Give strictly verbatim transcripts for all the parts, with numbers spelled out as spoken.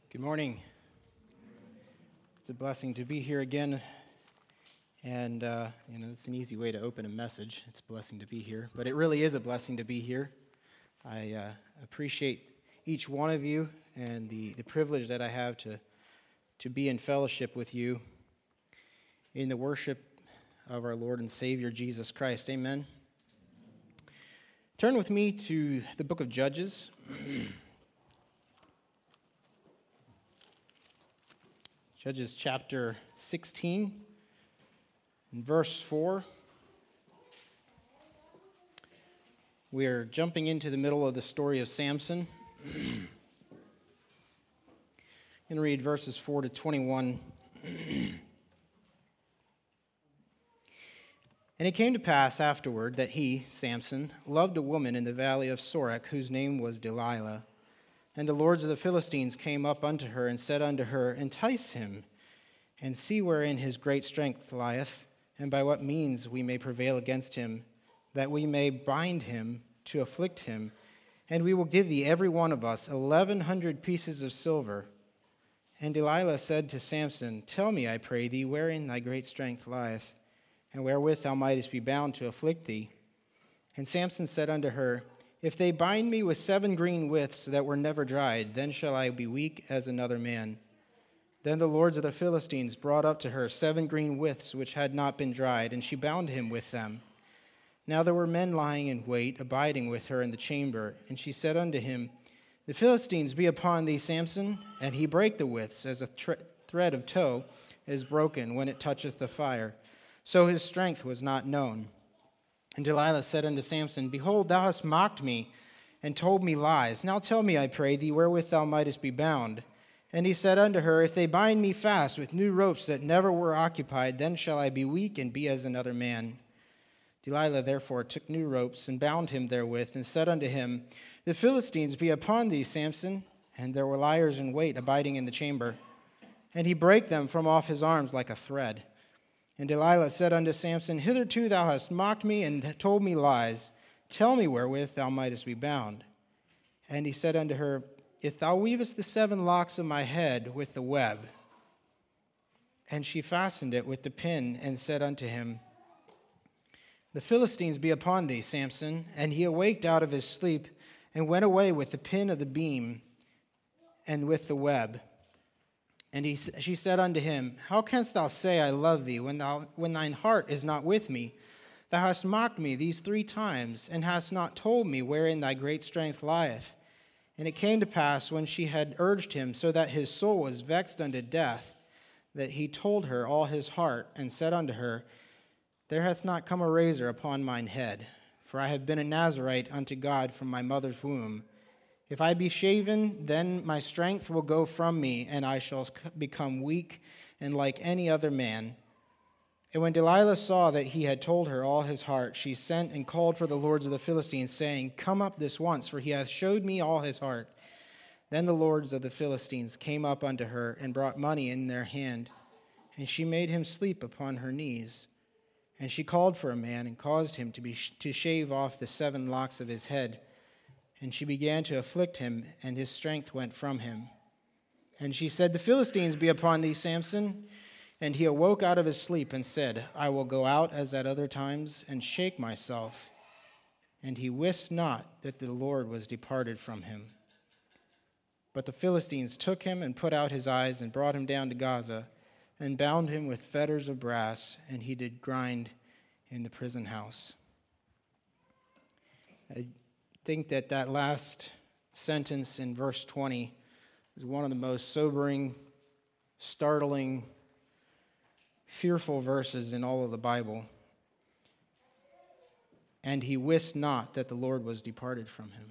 Good morning. It's a blessing to be here again, and uh, you know it's an easy way to open a message. It's a blessing to be here, but it really is a blessing to be here. I uh, appreciate each one of you and the, the privilege that I have to to be in fellowship with you in the worship of our Lord and Savior Jesus Christ. Amen. Turn with me to the book of Judges. Judges chapter sixteen, and verse four. We are jumping into the middle of the story of Samson. I'm going to read verses four to twenty-one. And it came to pass afterward that he, Samson, loved a woman in the valley of Sorek, whose name was Delilah. And the lords of the Philistines came up unto her, and said unto her, Entice him, and see wherein his great strength lieth, and by what means we may prevail against him, that we may bind him to afflict him, and we will give thee every one of us eleven hundred pieces of silver. And Delilah said to Samson, Tell me, I pray thee, wherein thy great strength lieth, and wherewith thou mightest be bound to afflict thee. And Samson said unto her, If they bind me with seven green withs that were never dried, then shall I be weak as another man. Then the lords of the Philistines brought up to her seven green withs which had not been dried, and she bound him with them. Now there were men lying in wait, abiding with her in the chamber. And she said unto him, The Philistines be upon thee, Samson. And he brake the withs, as a thre- thread of tow is broken when it toucheth the fire. So his strength was not known. And Delilah said unto Samson, Behold, thou hast mocked me, and told me lies. Now tell me, I pray thee, wherewith thou mightest be bound. And he said unto her, If they bind me fast with new ropes that never were occupied, then shall I be weak and be as another man. Delilah therefore took new ropes, and bound him therewith, and said unto him, The Philistines be upon thee, Samson. And there were liers in wait, abiding in the chamber. And he brake them from off his arms like a thread. And Delilah said unto Samson, Hitherto thou hast mocked me and told me lies. Tell me wherewith thou mightest be bound. And he said unto her, If thou weavest the seven locks of my head with the web. And she fastened it with the pin, and said unto him, The Philistines be upon thee, Samson. And he awaked out of his sleep, and went away with the pin of the beam, and with the web. And he, she said unto him, How canst thou say, I love thee, when thou when thine heart is not with me? Thou hast mocked me these three times, and hast not told me wherein thy great strength lieth. And it came to pass, when she had urged him, so that his soul was vexed unto death, that he told her all his heart, and said unto her, There hath not come a razor upon mine head, for I have been a Nazarite unto God from my mother's womb. If I be shaven, then my strength will go from me, and I shall become weak and like any other man. And when Delilah saw that he had told her all his heart, she sent and called for the lords of the Philistines, saying, Come up this once, for he hath showed me all his heart. Then the lords of the Philistines came up unto her, and brought money in their hand. And she made him sleep upon her knees. And she called for a man, and caused him to be to shave off the seven locks of his head. And she began to afflict him, and his strength went from him. And she said, The Philistines be upon thee, Samson. And he awoke out of his sleep, and said, I will go out as at other times, and shake myself. And he wist not that the Lord was departed from him. But the Philistines took him, and put out his eyes, and brought him down to Gaza, and bound him with fetters of brass, and he did grind in the prison house. I think that that last sentence in verse twenty is one of the most sobering, startling, fearful verses in all of the Bible. And he wist not that the Lord was departed from him.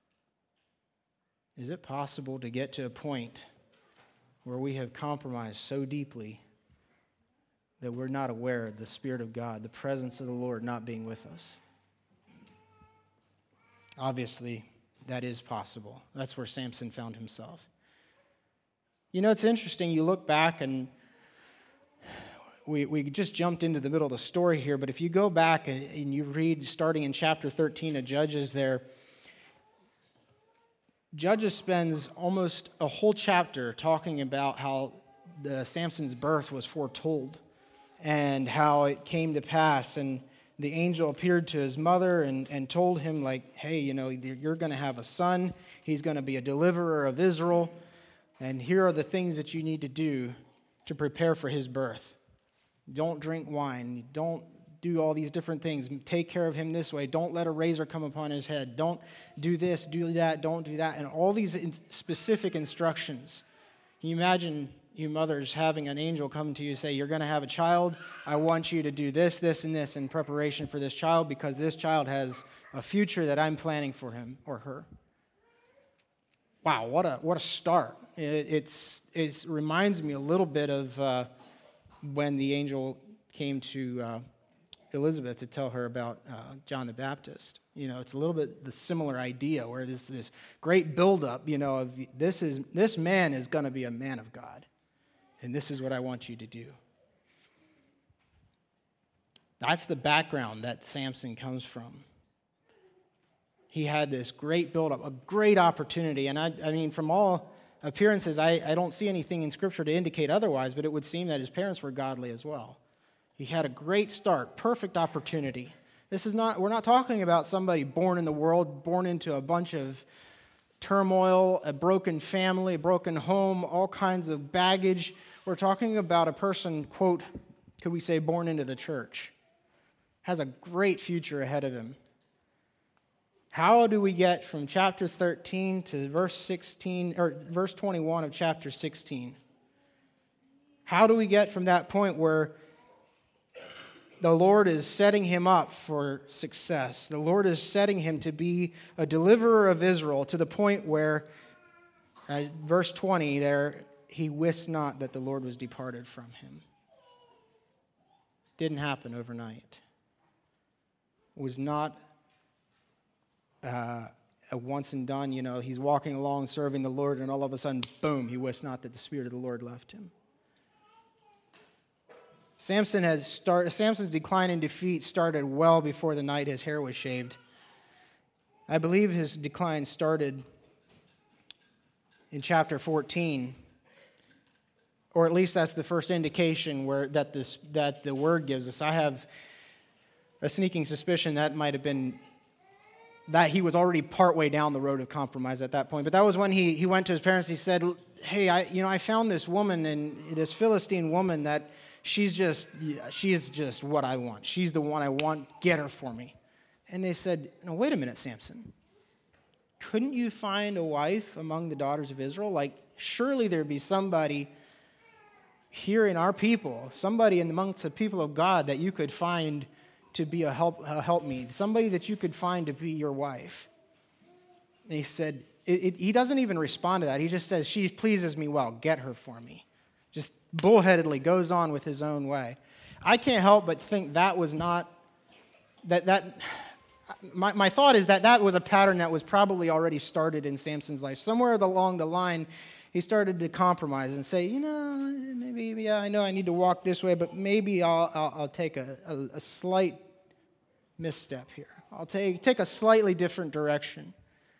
Is it possible to get to a point where we have compromised so deeply that we're not aware of the Spirit of God, the presence of the Lord not being with us? Obviously, that is possible. That's where Samson found himself. You know, it's interesting. You look back, and we, we just jumped into the middle of the story here, but if you go back and, and you read starting in chapter thirteen of Judges there, Judges spends almost a whole chapter talking about how the Samson's birth was foretold and how it came to pass, and the angel appeared to his mother and, and told him, like, hey, you know, you're going to have a son. He's going to be a deliverer of Israel, and here are the things that you need to do to prepare for his birth. Don't drink wine. Don't do all these different things. Take care of him this way. Don't let a razor come upon his head. Don't do this, do that, don't do that. And all these specific instructions. Can you imagine you mothers having an angel come to you and say, you're going to have a child. I want you to do this, this, and this in preparation for this child because this child has a future that I'm planning for him or her. Wow, what a what a start. It it's it reminds me a little bit of uh, when the angel came to uh, Elizabeth to tell her about uh, John the Baptist. You know, it's a little bit the similar idea where there's this great buildup, you know, of this is this man is going to be a man of God, and this is what I want you to do. That's the background that Samson comes from. He had this great buildup, a great opportunity, and I, I mean, from all appearances, I, I don't see anything in Scripture to indicate otherwise, but it would seem that his parents were godly as well. He had a great start, perfect opportunity. This is not, we're not talking about somebody born in the world, born into a bunch of turmoil, a broken family, a broken home, all kinds of baggage. We're talking about a person, quote, could we say, born into the church, has a great future ahead of him. How do we get from chapter thirteen to verse sixteen, or verse twenty-one of chapter sixteen? How do we get from that point where the Lord is setting him up for success? The Lord is setting him to be a deliverer of Israel to the point where, uh, verse twenty there, he wist not that the Lord was departed from him. Didn't happen overnight. It was not Uh, a once and done, you know, he's walking along serving the Lord, and all of a sudden, boom, he wist not that the Spirit of the Lord left him. Samson has start, Samson's decline and defeat started well before the night his hair was shaved. I believe his decline started in chapter fourteen, or at least that's the first indication where that this that the word gives us. I have a sneaking suspicion that might have been that he was already partway down the road of compromise at that point. But that was when he, he went to his parents. He said, hey, I you know I found this woman, and this Philistine woman that she's just she is just what I want. She's the one I want. Get her for me. And they said, no, wait a minute, Samson. Couldn't you find a wife among the daughters of Israel? Like, surely there'd be somebody here in our people, somebody amongst the people of God that you could find to be a help a helpmeet, somebody that you could find to be your wife. And he said, it, it, he doesn't even respond to that. He just says, she pleases me well, get her for me. Just bullheadedly goes on with his own way. I can't help but think that was not, that, that my, my thought is that that was a pattern that was probably already started in Samson's life. Somewhere along the line, he started to compromise and say, you know, maybe, yeah, I know I need to walk this way, but maybe I'll, I'll, I'll take a, a, a slight misstep here. I'll take, take a slightly different direction.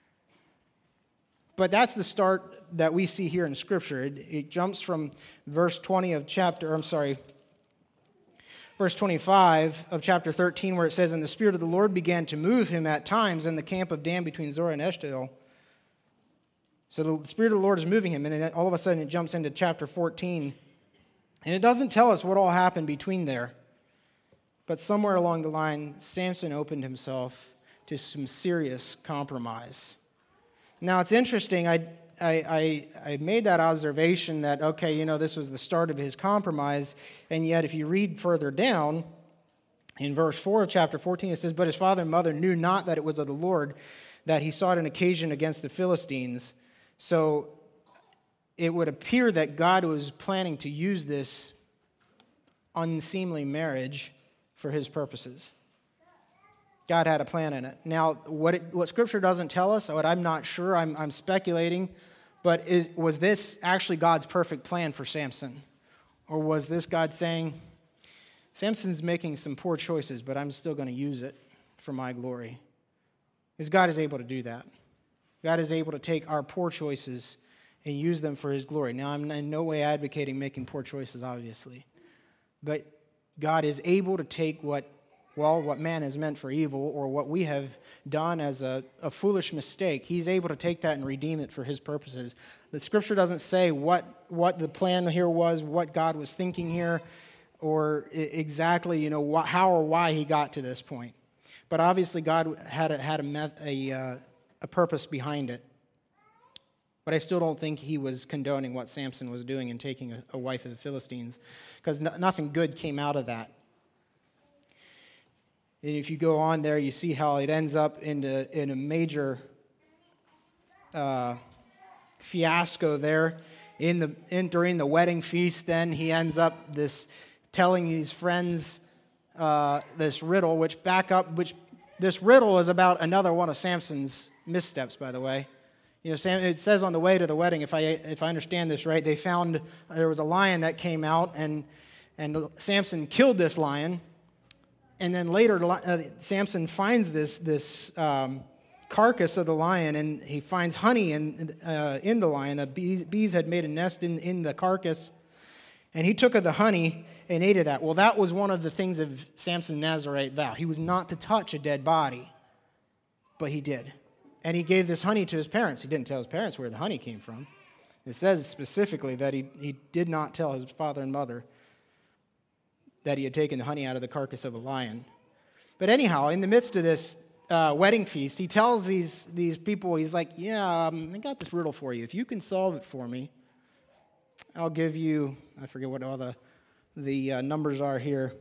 But that's the start that we see here in Scripture. It, it jumps from verse twenty of chapter, I'm sorry, verse twenty-five of chapter thirteen, where it says, and the Spirit of the Lord began to move him at times in the camp of Dan between Zorah and Eshtaol. So the Spirit of the Lord is moving him, and then all of a sudden it jumps into chapter fourteen. And it doesn't tell us what all happened between there. But somewhere along the line, Samson opened himself to some serious compromise. Now, it's interesting. I, I, I, I made that observation that, okay, you know, this was the start of his compromise. And yet, if you read further down, in verse four of chapter fourteen, it says, but his father and mother knew not that it was of the Lord, that he sought an occasion against the Philistines. So it would appear that God was planning to use this unseemly marriage for his purposes. God had a plan in it. Now, what it, what Scripture doesn't tell us, what I'm not sure, I'm, I'm speculating, but is, was this actually God's perfect plan for Samson? Or was this God saying, Samson's making some poor choices, but I'm still going to use it for my glory? Because God is able to do that. God is able to take our poor choices and use them for his glory. Now, I'm in no way advocating making poor choices, obviously. But God is able to take what, well, what man has meant for evil, or what we have done as a, a foolish mistake. He's able to take that and redeem it for his purposes. The Scripture doesn't say what, what the plan here was, what God was thinking here, or exactly, you know, what, how or why he got to this point. But obviously, God had a, had a, meth, a, uh, a purpose behind it. But I still don't think he was condoning what Samson was doing in taking a, a wife of the Philistines, because no, nothing good came out of that. And if you go on there, you see how it ends up in a, in a major uh, fiasco there. In the in, during the wedding feast, then he ends up this telling these friends uh, this riddle, which back up, which this riddle is about another one of Samson's missteps, by the way. You know, Sam, it says on the way to the wedding, if I if I understand this right, they found there was a lion that came out, and and Samson killed this lion, and then later uh, Samson finds this this um, carcass of the lion, and he finds honey in uh, in the lion. The bees, bees had made a nest in, in the carcass, and he took of the honey and ate of that. Well, that was one of the things of Samson's Nazirite vow. He was not to touch a dead body, but he did. And he gave this honey to his parents. He didn't tell his parents where the honey came from. It says specifically that he, he did not tell his father and mother that he had taken the honey out of the carcass of a lion. But anyhow, in the midst of this uh, wedding feast, he tells these, these people, he's like, yeah, um, I got this riddle for you. If you can solve it for me, I'll give you, I forget what all the, the uh, numbers are here.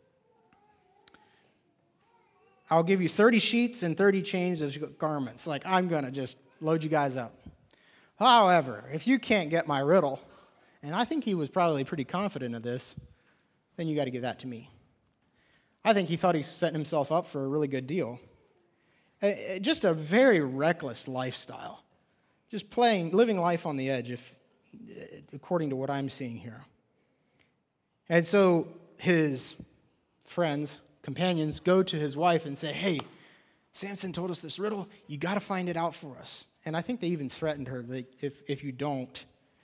I'll give you thirty sheets and thirty changes of garments. Like, I'm going to just load you guys up. However, if you can't get my riddle, and I think he was probably pretty confident of this, then you got to give that to me. I think he thought he was setting himself up for a really good deal. Just a very reckless lifestyle. Just playing, living life on the edge, if, according to what I'm seeing here. And so his friends, companions, go to his wife and say, hey, Samson told us this riddle. You got to find it out for us. And I think they even threatened her that if, if you don't,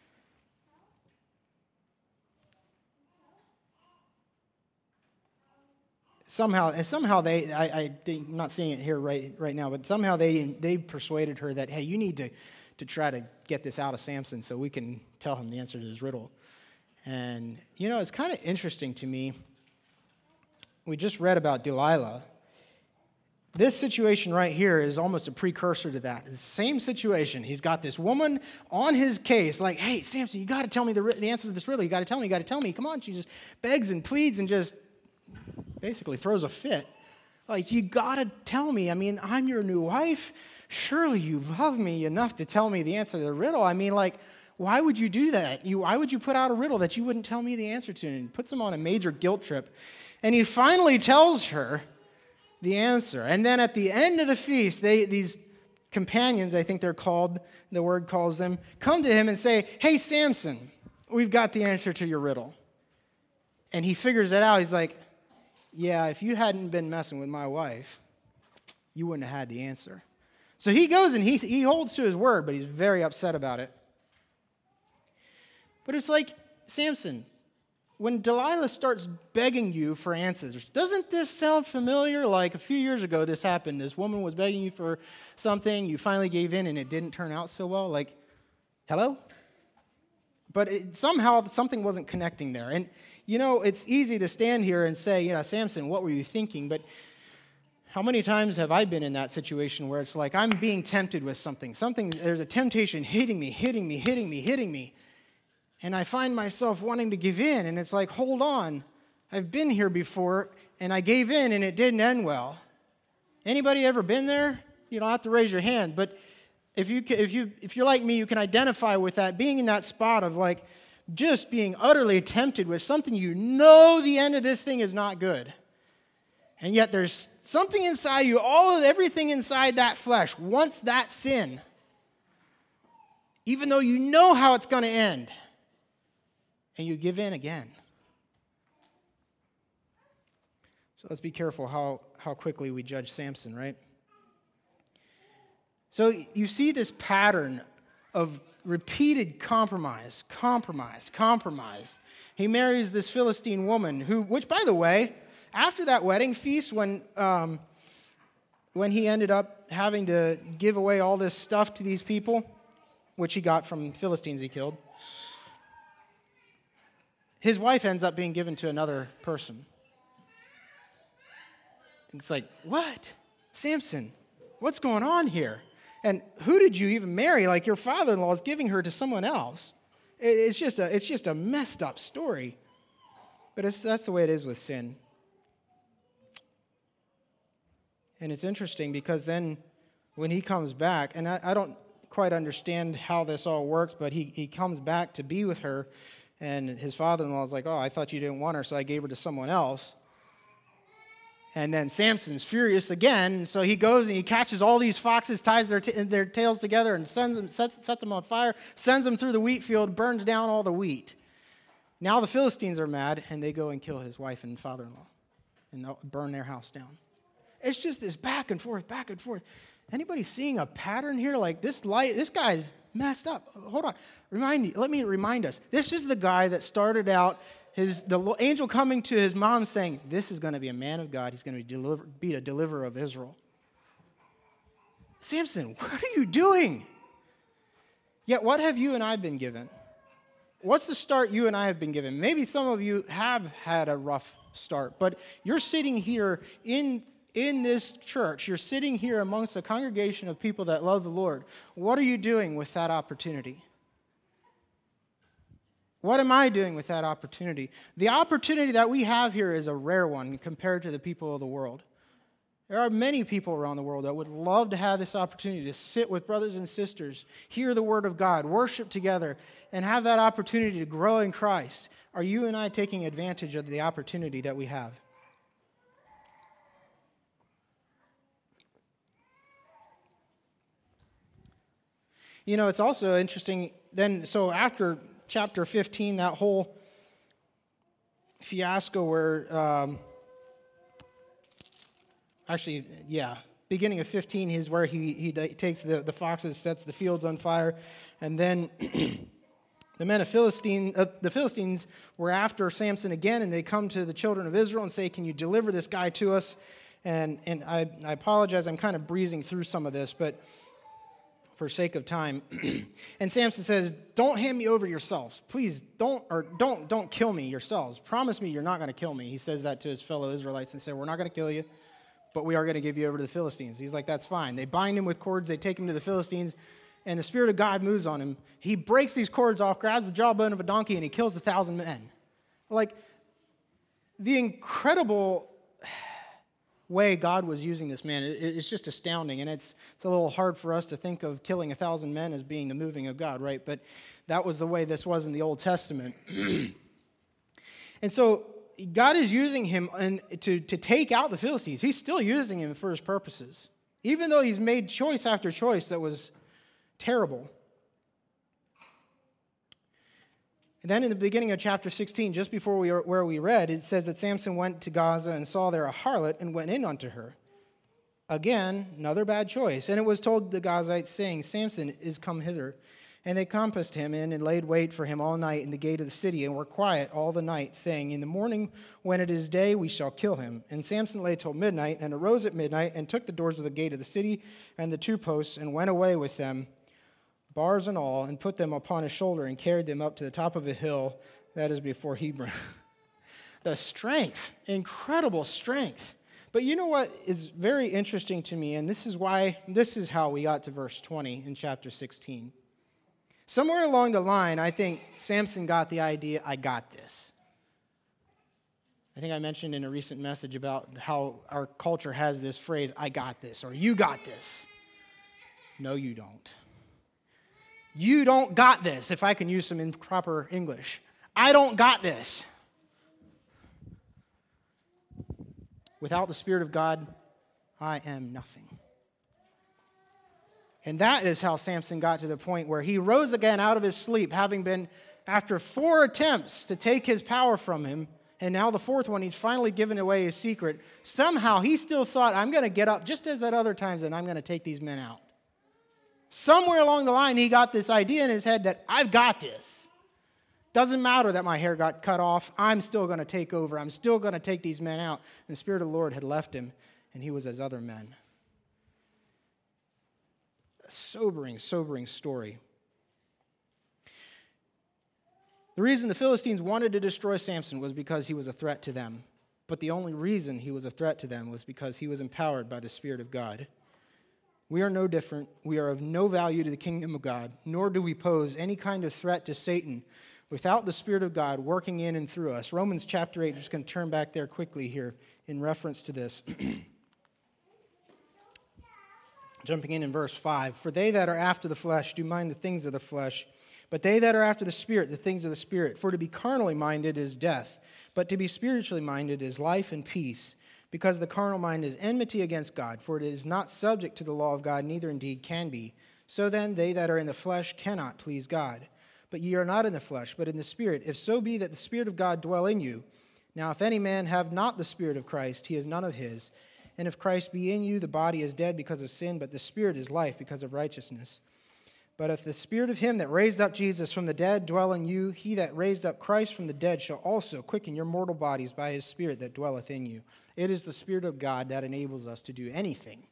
somehow, and somehow they, I, I, I'm not seeing it here right, right now, but somehow they they persuaded her that, hey, you need to, to try to get this out of Samson so we can tell him the answer to his riddle. And, you know, it's kind of interesting to me. We just read about Delilah. This situation right here is almost a precursor to that. The same situation. He's got this woman on his case, like, hey, Samson, you got to tell me the, the answer to this riddle. You got to tell me, you got to tell me. Come on. She just begs and pleads and just basically throws a fit. Like, you got to tell me. I mean, I'm your new wife. Surely you love me enough to tell me the answer to the riddle. I mean, like, why would you do that? You, why would you put out a riddle that you wouldn't tell me the answer to? And puts him on a major guilt trip. And he finally tells her the answer. And then at the end of the feast, they these companions, I think they're called, the word calls them, come to him and say, hey, Samson, we've got the answer to your riddle. And he figures it out. He's like, yeah, if you hadn't been messing with my wife, you wouldn't have had the answer. So he goes and he, he holds to his word, but he's very upset about it. But it's like, Samson, when Delilah starts begging you for answers, doesn't this sound familiar? Like a few years ago this happened. This woman was begging you for something, you finally gave in and it didn't turn out so well. Like, hello? But it, somehow something wasn't connecting there. And, you know, it's easy to stand here and say, you know, Samson, what were you thinking? But how many times have I been in that situation where it's like I'm being tempted with something? Something, there's a temptation hitting me, hitting me, hitting me, hitting me. And I find myself wanting to give in, and it's like, hold on. I've been here before, and I gave in, and it didn't end well. Anybody ever been there? You don't have to raise your hand, but if you if you if you're like me, you can identify with that, being in that spot of like just being utterly tempted with something you know the end of this thing is not good, and yet there's something inside you, all of everything inside that flesh wants that sin, even though you know how it's going to end. And you give in again. So let's be careful how, how quickly we judge Samson, right? So you see this pattern of repeated compromise, compromise, compromise. He marries this Philistine woman who, which by the way, after that wedding feast, when um, when he ended up having to give away all this stuff to these people, which he got from Philistines he killed, his wife ends up being given to another person. It's like, what? Samson, what's going on here? And who did you even marry? Like, your father-in-law is giving her to someone else. It's just a, it's just a messed up story. But it's, that's the way it is with sin. And it's interesting because then when he comes back, and I, I don't quite understand how this all works, but he, he comes back to be with her, and his father-in-law is like, oh, I thought you didn't want her, so I gave her to someone else. And then Samson's furious again, so he goes and he catches all these foxes, ties their, t- their tails together, and sends them, sets, sets them on fire, sends them through the wheat field, burns down all the wheat. Now the Philistines are mad, and they go and kill his wife and father-in-law and burn their house down. It's just this back and forth, back and forth. Anybody seeing a pattern here? Like this light, this guy's messed up. Hold on. Remind me, let me remind us. This is the guy that started out his the angel coming to his mom saying, this is going to be a man of God. He's going to be, deliver, be a deliverer of Israel. Samson, what are you doing? Yet what have you and I been given? What's the start you and I have been given? Maybe some of you have had a rough start, but you're sitting here in In this church, you're sitting here amongst a congregation of people that love the Lord. What are you doing with that opportunity? What am I doing with that opportunity? The opportunity that we have here is a rare one compared to the people of the world. There are many people around the world that would love to have this opportunity to sit with brothers and sisters, hear the word of God, worship together, and have that opportunity to grow in Christ. Are you and I taking advantage of the opportunity that we have? You know, it's also interesting, then, so after chapter fifteen, that whole fiasco where, um, actually, yeah, beginning of fifteen is where he, he takes the, the foxes, sets the fields on fire, and then the men of Philistine, uh, the Philistines were after Samson again, and they come to the children of Israel and say, can you deliver this guy to us? And, and I, I apologize, I'm kind of breezing through some of this, but for sake of time. And Samson says, don't hand me over yourselves. Please don't, or don't, don't kill me yourselves. Promise me you're not going to kill me. He says that to his fellow Israelites and said, we're not going to kill you, but we are going to give you over to the Philistines. He's like, that's fine. They bind him with cords. They take him to the Philistines, and the Spirit of God moves on him. He breaks these cords off, grabs the jawbone of a donkey, and he kills a thousand men. Like, the incredible way God was using this man, it's just astounding, and it's it's a little hard for us to think of killing a thousand men as being the moving of God, right? But that was the way this was in the Old Testament. And so God is using him in, to, to take out the Philistines. He's still using him for his purposes, even though he's made choice after choice that was terrible. And then in the beginning of chapter sixteen, just before we were, where we read, it says that Samson went to Gaza and saw there a harlot and went in unto her. Again, another bad choice. And it was told the Gazites, saying, Samson is come hither. And they compassed him in and laid wait for him all night in the gate of the city, and were quiet all the night, saying, in the morning when it is day, we shall kill him. And Samson lay till midnight, and arose at midnight, and took the doors of the gate of the city and the two posts, and went away with them, bars and all, and put them upon his shoulder, and carried them up to the top of a hill that is before Hebron. The strength, incredible strength. But you know what is very interesting to me, and this is why, this is how we got to verse twenty in chapter sixteen. Somewhere along the line, I think Samson got the idea, I got this. I think I mentioned in a recent message about how our culture has this phrase, I got this, or you got this. No, you don't. You don't got this, if I can use some improper English. I don't got this. Without the Spirit of God, I am nothing. And that is how Samson got to the point where he rose again out of his sleep, having been, after four attempts to take his power from him, and now the fourth one, he's finally given away his secret. Somehow he still thought, I'm going to get up just as at other times, and I'm going to take these men out. Somewhere along the line, he got this idea in his head that I've got this. Doesn't matter that my hair got cut off. I'm still going to take over. I'm still going to take these men out. And the Spirit of the Lord had left him, and he was as other men. A sobering, sobering story. The reason the Philistines wanted to destroy Samson was because he was a threat to them. But the only reason he was a threat to them was because he was empowered by the Spirit of God. We are no different. We are of no value to the kingdom of God, nor do we pose any kind of threat to Satan without the Spirit of God working in and through us. Romans chapter eight, just going to turn back there quickly here in reference to this. Jumping in in verse five. For they that are after the flesh do mind the things of the flesh, but they that are after the Spirit, the things of the Spirit. For to be carnally minded is death, but to be spiritually minded is life and peace. Because the carnal mind is enmity against God, for it is not subject to the law of God, neither indeed can be. So then they that are in the flesh cannot please God. But ye are not in the flesh, but in the Spirit, if so be that the Spirit of God dwell in you. Now if any man have not the Spirit of Christ, he is none of his. And if Christ be in you, the body is dead because of sin, but the Spirit is life because of righteousness. But if the Spirit of him that raised up Jesus from the dead dwell in you, he that raised up Christ from the dead shall also quicken your mortal bodies by his Spirit that dwelleth in you. It is the Spirit of God that enables us to do anything.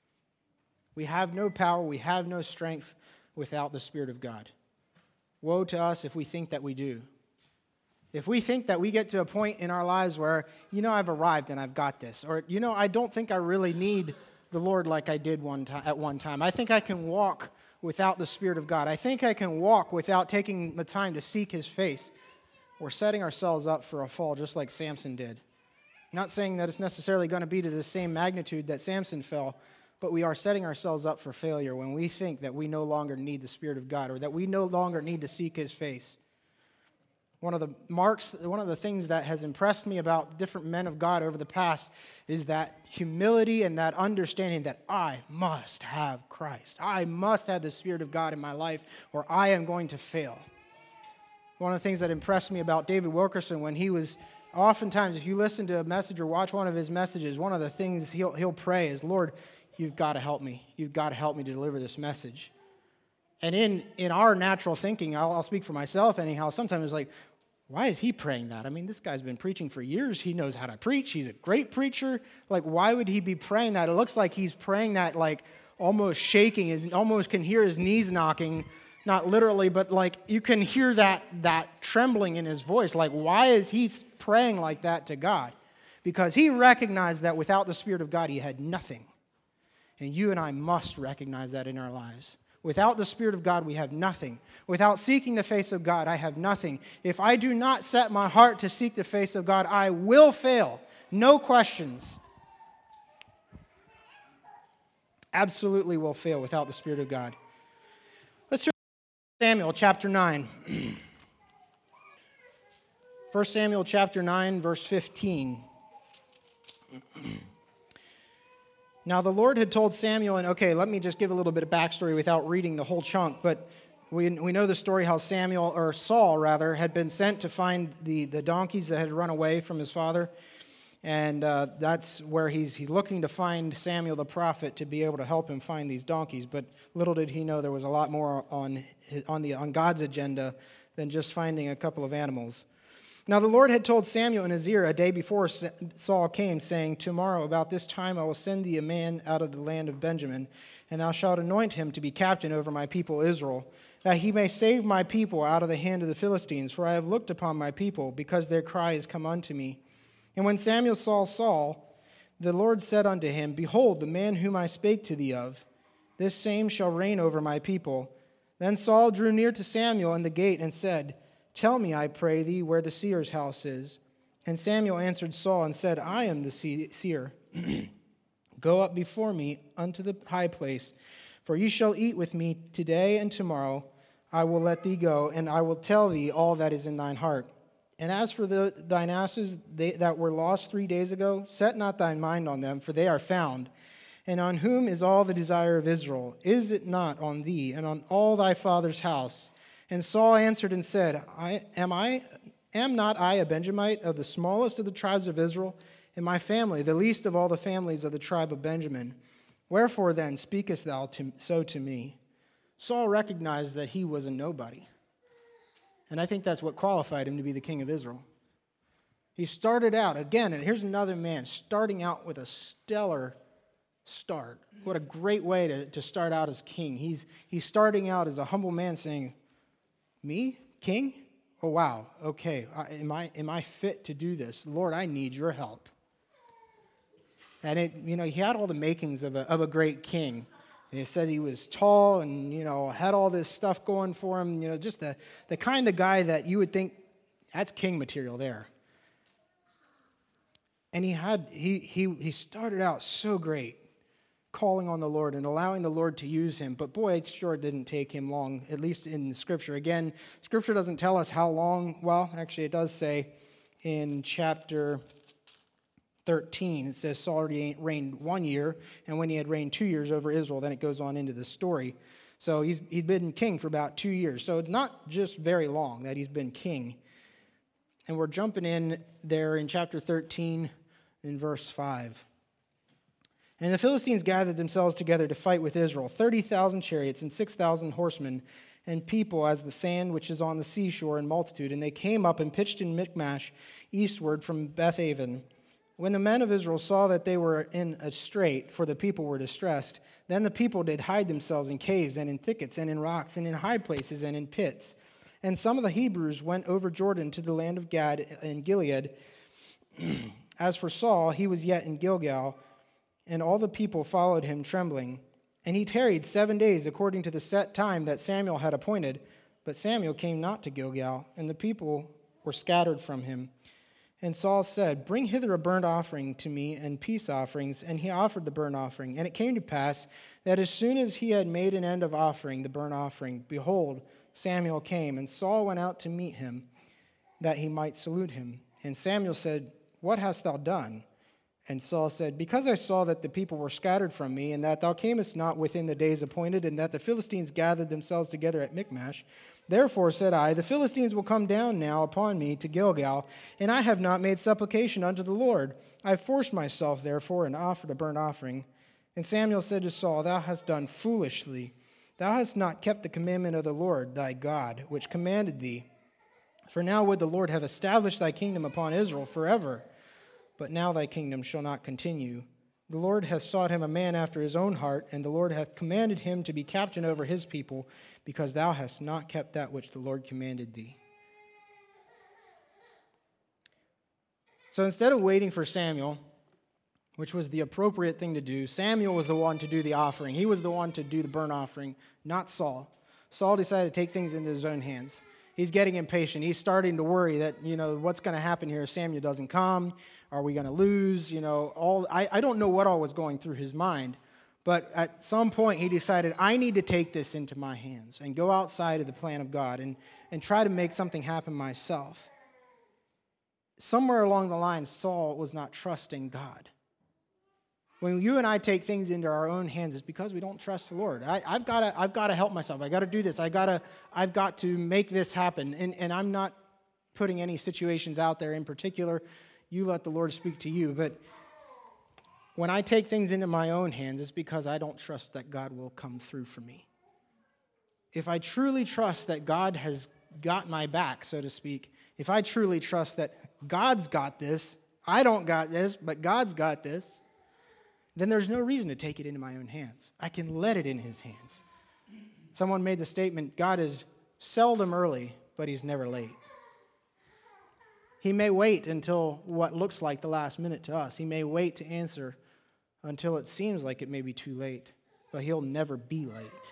We have no power, we have no strength without the Spirit of God. Woe to us if we think that we do. If we think that we get to a point in our lives where, you know, I've arrived and I've got this, or, you know, I don't think I really need the Lord like I did one time at one time. I think I can walk without the Spirit of God. I think I can walk without taking the time to seek his face. We're setting ourselves up for a fall just like Samson did. Not saying that it's necessarily going to be to the same magnitude that Samson fell, but we are setting ourselves up for failure when we think that we no longer need the Spirit of God or that we no longer need to seek his face. One of the marks, one of the things that has impressed me about different men of God over the past is that humility and that understanding that I must have Christ. I must have the Spirit of God in my life or I am going to fail. One of the things that impressed me about David Wilkerson when he was, oftentimes if you listen to a message or watch one of his messages, one of the things he'll, he'll pray is, Lord, you've got to help me. You've got to help me to deliver this message. And in, in our natural thinking, I'll, I'll speak for myself anyhow, sometimes it's like, why is he praying that? I mean, this guy's been preaching for years. He knows how to preach. He's a great preacher. Like, why would he be praying that? It looks like he's praying that, like, almost shaking. His, almost can hear his knees knocking. Not literally, but, like, you can hear that, that trembling in his voice. Like, why is he praying like that to God? Because he recognized that without the Spirit of God, he had nothing. And you and I must recognize that in our lives. Without the Spirit of God, we have nothing. Without seeking the face of God, I have nothing. If I do not set my heart to seek the face of God, I will fail. No questions. Absolutely will fail without the Spirit of God. Let's turn to Samuel chapter nine. First Samuel chapter nine, verse fifteen. Now the Lord had told Samuel, and okay, let me just give a little bit of backstory without reading the whole chunk, but we we know the story how Samuel, or Saul rather, had been sent to find the, the donkeys that had run away from his father, and uh, that's where he's he's looking to find Samuel the prophet to be able to help him find these donkeys, but little did he know there was a lot more on his, on the on God's agenda than just finding a couple of animals. Now the Lord had told Samuel in his ear a day before Saul came, saying, Tomorrow about this time I will send thee a man out of the land of Benjamin, and thou shalt anoint him to be captain over my people Israel, that he may save my people out of the hand of the Philistines. For I have looked upon my people, because their cry is come unto me. And when Samuel saw Saul, the Lord said unto him, Behold, the man whom I spake to thee of, this same shall reign over my people. Then Saul drew near to Samuel in the gate and said, Tell me, I pray thee, where the seer's house is. And Samuel answered Saul and said, I am the seer. Go up before me unto the high place, for ye shall eat with me today and tomorrow. I will let thee go, and I will tell thee all that is in thine heart. And as for the, thine asses they, that were lost three days ago, set not thine mind on them, for they are found. And on whom is all the desire of Israel? Is it not on thee and on all thy father's house? And Saul answered and said, I, am I, am not I a Benjamite of the smallest of the tribes of Israel, and my family the least of all the families of the tribe of Benjamin? Wherefore then speakest thou to, so to me? Saul recognized that he was a nobody. And I think that's what qualified him to be the king of Israel. He started out, again, and here's another man starting out with a stellar start. What a great way to, to start out as king. He's, he's starting out as a humble man saying, me, king? Oh, wow, okay, I, am I am I fit to do this? Lord, I need your help. And it, you know, he had all the makings of a, of a great king. And he said he was tall and, you know, had all this stuff going for him, you know, just the, the kind of guy that you would think, that's king material there. And he had, he he he started out so great, calling on the Lord and allowing the Lord to use him. But boy, it sure didn't take him long, at least in the Scripture. Again, Scripture doesn't tell us how long. Well, actually, it does say in chapter thirteen, it says Saul already reigned one year, and when he had reigned two years over Israel, then it goes on into the story. So he's he'd been king for about two years. So it's not just very long that he's been king. And we're jumping in there in chapter thirteen in verse five. And the Philistines gathered themselves together to fight with Israel, thirty thousand chariots and six thousand horsemen, and people as the sand which is on the seashore in multitude. And they came up and pitched in Michmash eastward from Bethaven. When the men of Israel saw that they were in a strait, for the people were distressed, then the people did hide themselves in caves and in thickets and in rocks and in high places and in pits. And some of the Hebrews went over Jordan to the land of Gad and Gilead. As for Saul, he was yet in Gilgal, and all the people followed him trembling. And he tarried seven days according to the set time that Samuel had appointed. But Samuel came not to Gilgal, and the people were scattered from him. And Saul said, bring hither a burnt offering to me and peace offerings. And he offered the burnt offering. And it came to pass that as soon as he had made an end of offering the burnt offering, behold, Samuel came, and Saul went out to meet him, that he might salute him. And Samuel said, what hast thou done? And Saul said, because I saw that the people were scattered from me, and that thou camest not within the days appointed, and that the Philistines gathered themselves together at Michmash, therefore said I, the Philistines will come down now upon me to Gilgal, and I have not made supplication unto the Lord. I forced myself, therefore, and offered a burnt offering. And Samuel said to Saul, thou hast done foolishly. Thou hast not kept the commandment of the Lord thy God, which commanded thee. For now would the Lord have established thy kingdom upon Israel forever. But now thy kingdom shall not continue. The Lord hath sought him a man after his own heart, and the Lord hath commanded him to be captain over his people, because thou hast not kept that which the Lord commanded thee. So instead of waiting for Samuel, which was the appropriate thing to do, Samuel was the one to do the offering. He was the one to do the burnt offering, not Saul. Saul decided to take things into his own hands. He's getting impatient. He's starting to worry that, you know, what's going to happen here if Samuel doesn't come? Are we going to lose? You know, all I, I don't know what all was going through his mind. But at some point, he decided, I need to take this into my hands and go outside of the plan of God and, and try to make something happen myself. Somewhere along the line, Saul was not trusting God. When you and I take things into our own hands, it's because we don't trust the Lord. I, I've got to, I've got to help myself. I got to do this. I got to, I've got to make this happen. And, and I'm not putting any situations out there in particular. You let the Lord speak to you. But when I take things into my own hands, it's because I don't trust that God will come through for me. If I truly trust that God has got my back, so to speak, if I truly trust that God's got this, I don't got this, but God's got this, then there's no reason to take it into my own hands. I can let it in his hands. Someone made the statement, God is seldom early, but he's never late. He may wait until what looks like the last minute to us. He may wait to answer until it seems like it may be too late, but he'll never be late.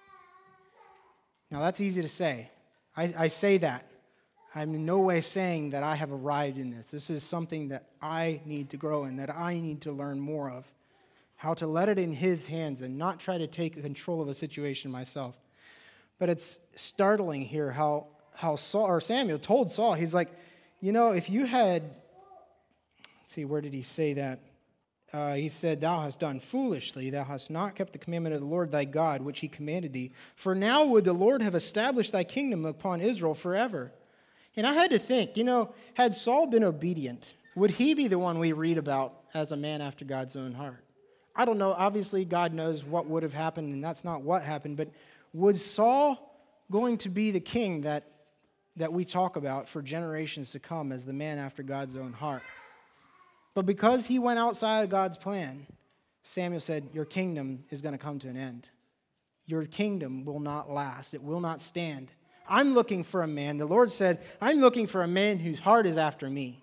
Now, that's easy to say. I, I say that. I'm in no way saying that I have arrived in this. This is something that I need to grow in, that I need to learn more of. How to let it in his hands and not try to take control of a situation myself. But it's startling here how, how Saul, or Samuel told Saul, he's like, you know, if you had, let's see, where did he say that? Uh, he said, thou hast done foolishly, thou hast not kept the commandment of the Lord thy God, which he commanded thee. For now would the Lord have established thy kingdom upon Israel forever. And I had to think, you know, had Saul been obedient, would he be the one we read about as a man after God's own heart? I don't know. Obviously, God knows what would have happened, and that's not what happened. But Was Saul going to be the king that, that we talk about for generations to come as the man after God's own heart? But because he went outside of God's plan, Samuel said, your kingdom is going to come to an end. Your kingdom will not last. It will not stand. I'm looking for a man. The Lord said, I'm looking for a man whose heart is after me.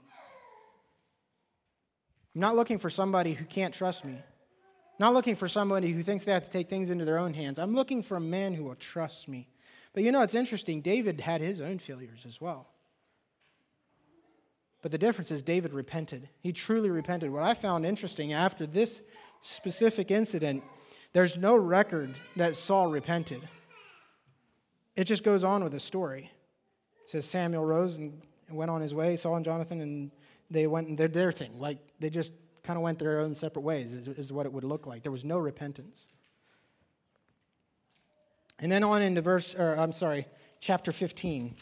I'm not looking for somebody who can't trust me. Not looking for somebody who thinks they have to take things into their own hands. I'm looking for a man who will trust me. But you know, it's interesting. David had his own failures as well. But the difference is David repented. He truly repented. What I found interesting, after this specific incident, there's no record that Saul repented. It just goes on with the story. It says Samuel rose and went on his way, Saul and Jonathan, and they went and did their thing. Like, they just kind of went their own separate ways, is, is what it would look like. There was no repentance. And then on into verse, or I'm sorry, chapter fifteen.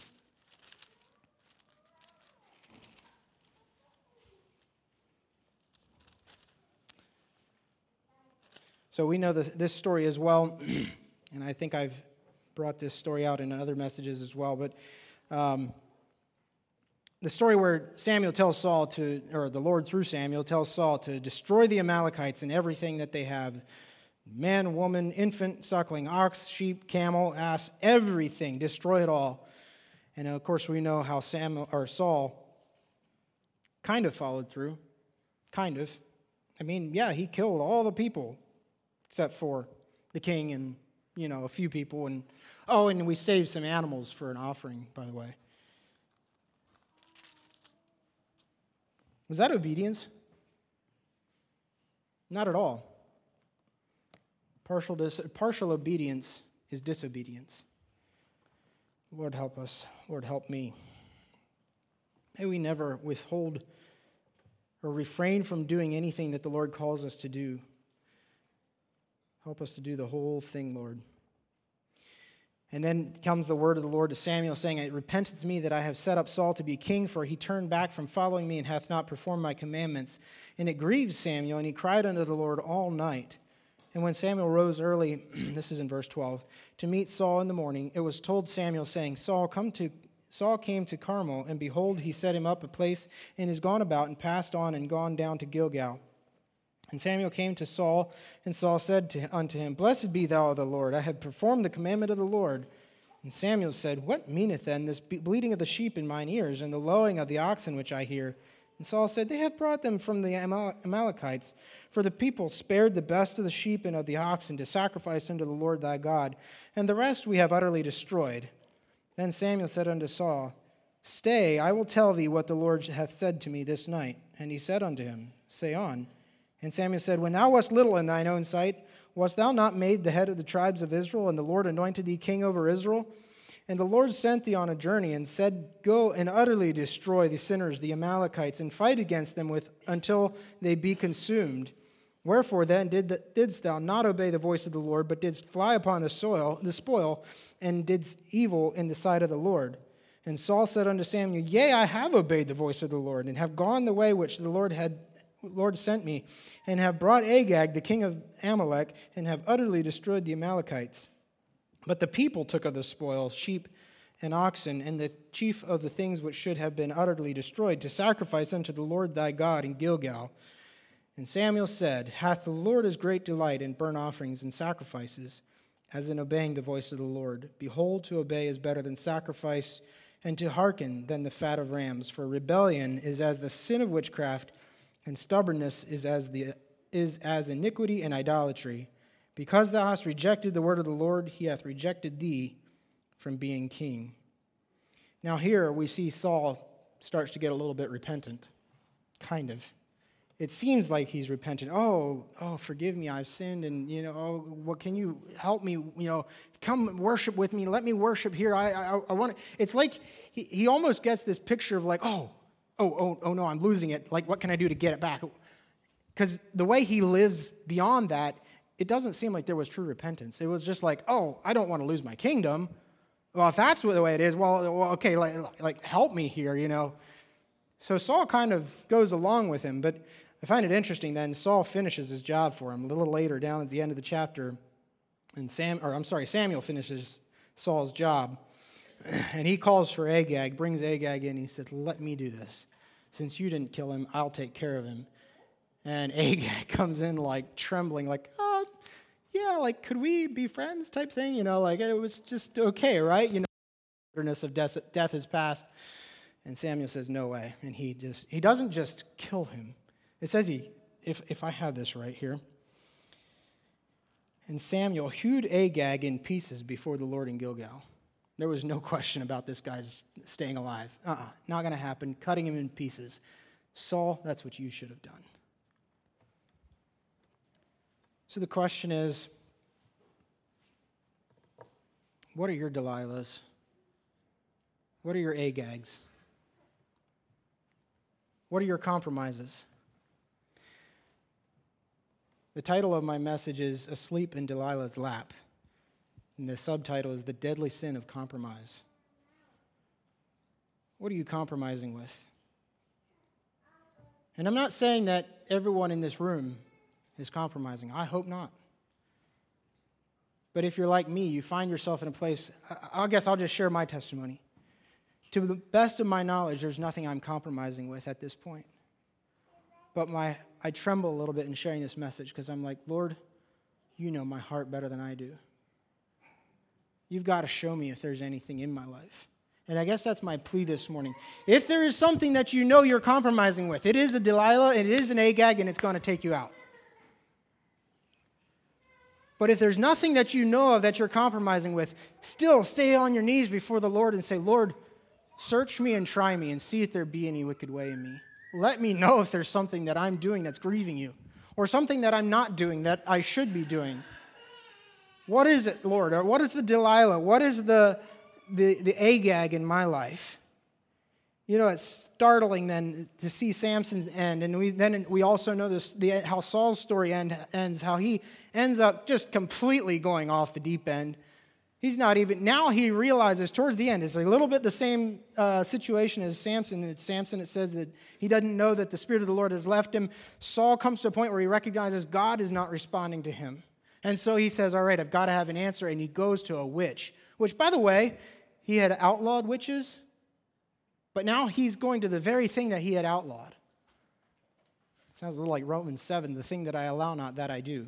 So we know this, this story as well, and I think I've brought this story out in other messages as well, but um, the story where Samuel tells Saul to, or the Lord through Samuel tells Saul to destroy the Amalekites and everything that they have, man, woman, infant, suckling, ox, sheep, camel, ass, everything, destroy it all. And of course we know how Samuel, or Saul kind of followed through, kind of. I mean, yeah, he killed all the people, except for the king and, you know, a few people. And oh, and we saved some animals for an offering, by the way. Was that obedience? Not at all. Partial, dis- partial obedience is disobedience. Lord, help us. Lord, help me. May we never withhold or refrain from doing anything that the Lord calls us to do. Help us to do the whole thing, Lord. And then comes the word of the Lord to Samuel, saying, It repenteth me that I have set up Saul to be king, for he turned back from following me and hath not performed my commandments. And it grieved Samuel, and he cried unto the Lord all night. And when Samuel rose early, this is in verse twelve, to meet Saul in the morning, it was told Samuel, saying, Saul, come to Saul came to Carmel, and behold, he set him up a place, and is gone about, and passed on, and gone down to Gilgal. And Samuel came to Saul, and Saul said to, unto him, Blessed be thou of the Lord, I have performed the commandment of the Lord. And Samuel said, What meaneth then this bleating of the sheep in mine ears, and the lowing of the oxen which I hear? And Saul said, They have brought them from the Amalekites, for the people spared the best of the sheep and of the oxen to sacrifice unto the Lord thy God, and the rest we have utterly destroyed. Then Samuel said unto Saul, Stay, I will tell thee what the Lord hath said to me this night. And he said unto him, Say on. And Samuel said, When thou wast little in thine own sight, wast thou not made the head of the tribes of Israel, and the Lord anointed thee king over Israel? And the Lord sent thee on a journey, and said, Go and utterly destroy the sinners, the Amalekites, and fight against them with until they be consumed. Wherefore then did the, didst thou not obey the voice of the Lord, but didst fly upon the soil, the spoil, and didst evil in the sight of the Lord? And Saul said unto Samuel, Yea, I have obeyed the voice of the Lord, and have gone the way which the Lord had Lord sent me, and have brought Agag, the king of Amalek, and have utterly destroyed the Amalekites. But the people took of the spoil, sheep and oxen, and the chief of the things which should have been utterly destroyed, to sacrifice unto the Lord thy God in Gilgal. And Samuel said, Hath the Lord as great delight in burnt offerings and sacrifices, as in obeying the voice of the Lord? Behold, to obey is better than sacrifice, and to hearken than the fat of rams. For rebellion is as the sin of witchcraft, and stubbornness is as the is as iniquity and idolatry. Because thou hast rejected the word of the Lord, he hath rejected thee from being king. Now here we see Saul starts to get a little bit repentant. Kind of. It seems like he's repentant. Oh, oh, forgive me, I've sinned, and, you know, oh, what can you help me, you know, come worship with me, let me worship here. I I, I want to. It's like he, he almost gets this picture of like, oh, Oh, oh, oh no, I'm losing it. Like, what can I do to get it back? Because the way he lives beyond that, it doesn't seem like there was true repentance. It was just like, oh, I don't want to lose my kingdom. Well, if that's the way it is, well, well okay, like, like help me here, you know. So Saul kind of goes along with him, but I find it interesting then, Saul finishes his job for him. A little later down at the end of the chapter, And Sam, or I'm sorry, Samuel finishes Saul's job, and he calls for Agag, brings Agag in. He says, "Let me do this. Since you didn't kill him, I'll take care of him." And Agag comes in like trembling, like, "Oh, yeah, like could we be friends?" type thing, you know, like it was just okay, right? You know, the bitterness of death, death is past. And Samuel says, "No way." And he just he doesn't just kill him. It says he, if if I have this right here. And Samuel hewed Agag in pieces before the Lord in Gilgal. There was no question about this guy's staying alive. Uh-uh, not going to happen. Cutting him in pieces. Saul, that's what you should have done. So the question is, what are your Delilahs? What are your Agags? What are your compromises? The title of my message is Asleep in Delilah's Lap. And the subtitle is The Deadly Sin of Compromise. What are you compromising with? And I'm not saying that everyone in this room is compromising. I hope not. But if you're like me, you find yourself in a place, I guess I'll just share my testimony. To the best of my knowledge, there's nothing I'm compromising with at this point. But my I tremble a little bit in sharing this message because I'm like, Lord, you know my heart better than I do. You've got to show me if there's anything in my life. And I guess that's my plea this morning. If there is something that you know you're compromising with, it is a Delilah, it is an Agag, and it's going to take you out. But if there's nothing that you know of that you're compromising with, still stay on your knees before the Lord and say, Lord, search me and try me and see if there be any wicked way in me. Let me know if there's something that I'm doing that's grieving you, or something that I'm not doing that I should be doing. What is it, Lord? Or what is the Delilah? What is the, the, the Agag in my life? You know, it's startling then to see Samson's end. And we then we also know this, the, how Saul's story end, ends, how he ends up just completely going off the deep end. He's not even, now he realizes towards the end, it's a little bit the same uh, situation as Samson. It's Samson, it says that he doesn't know that the Spirit of the Lord has left him. Saul comes to a point where he recognizes God is not responding to him. And so he says, all right, I've got to have an answer. And he goes to a witch, which, by the way, he had outlawed witches. But now he's going to the very thing that he had outlawed. Sounds a little like Romans seven, the thing that I allow not, that I do.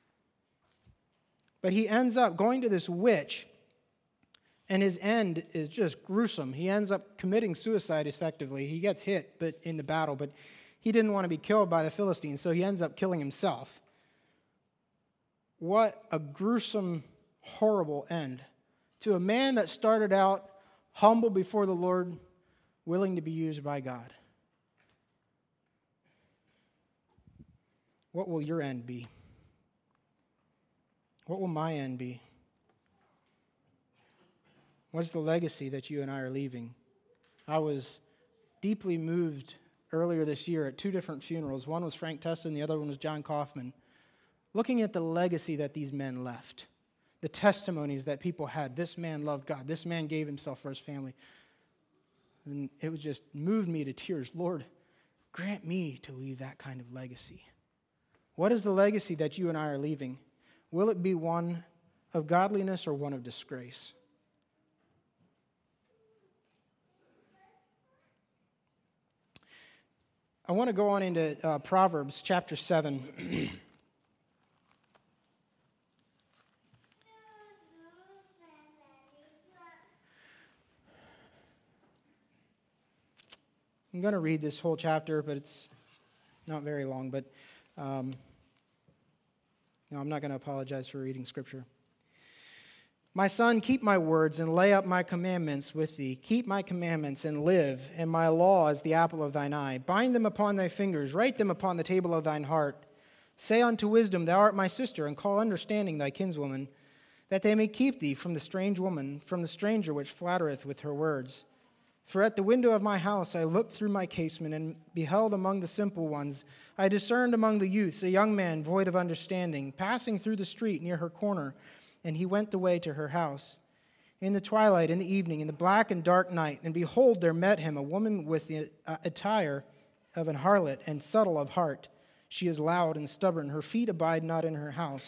But he ends up going to this witch, and his end is just gruesome. He ends up committing suicide, effectively. He gets hit but in the battle, but he didn't want to be killed by the Philistines, so he ends up killing himself. What a gruesome, horrible end to a man that started out humble before the Lord, willing to be used by God. What will your end be? What will my end be? What's the legacy that you and I are leaving? I was deeply moved earlier this year at two different funerals. One was Frank Testa and the other one was John Kaufman. Looking at the legacy that these men left, the testimonies that people had. This man loved God. This man gave himself for his family. And it was just moved me to tears. Lord, grant me to leave that kind of legacy. What is the legacy that you and I are leaving? Will it be one of godliness or one of disgrace? I want to go on into uh, Proverbs chapter seven. I'm going to read this whole chapter, but it's not very long. But um, no, I'm not going to apologize for reading Scripture. My son, keep my words and lay up my commandments with thee. Keep my commandments and live, and my law is the apple of thine eye. Bind them upon thy fingers, write them upon the table of thine heart. Say unto wisdom, thou art my sister, and call understanding thy kinswoman, that they may keep thee from the strange woman, from the stranger which flattereth with her words. For at the window of my house I looked through my casement, and beheld among the simple ones, I discerned among the youths a young man void of understanding, passing through the street near her corner, and he went the way to her house. In the twilight, in the evening, in the black and dark night, and behold, there met him a woman with the attire of an harlot and subtle of heart. She is loud and stubborn, her feet abide not in her house.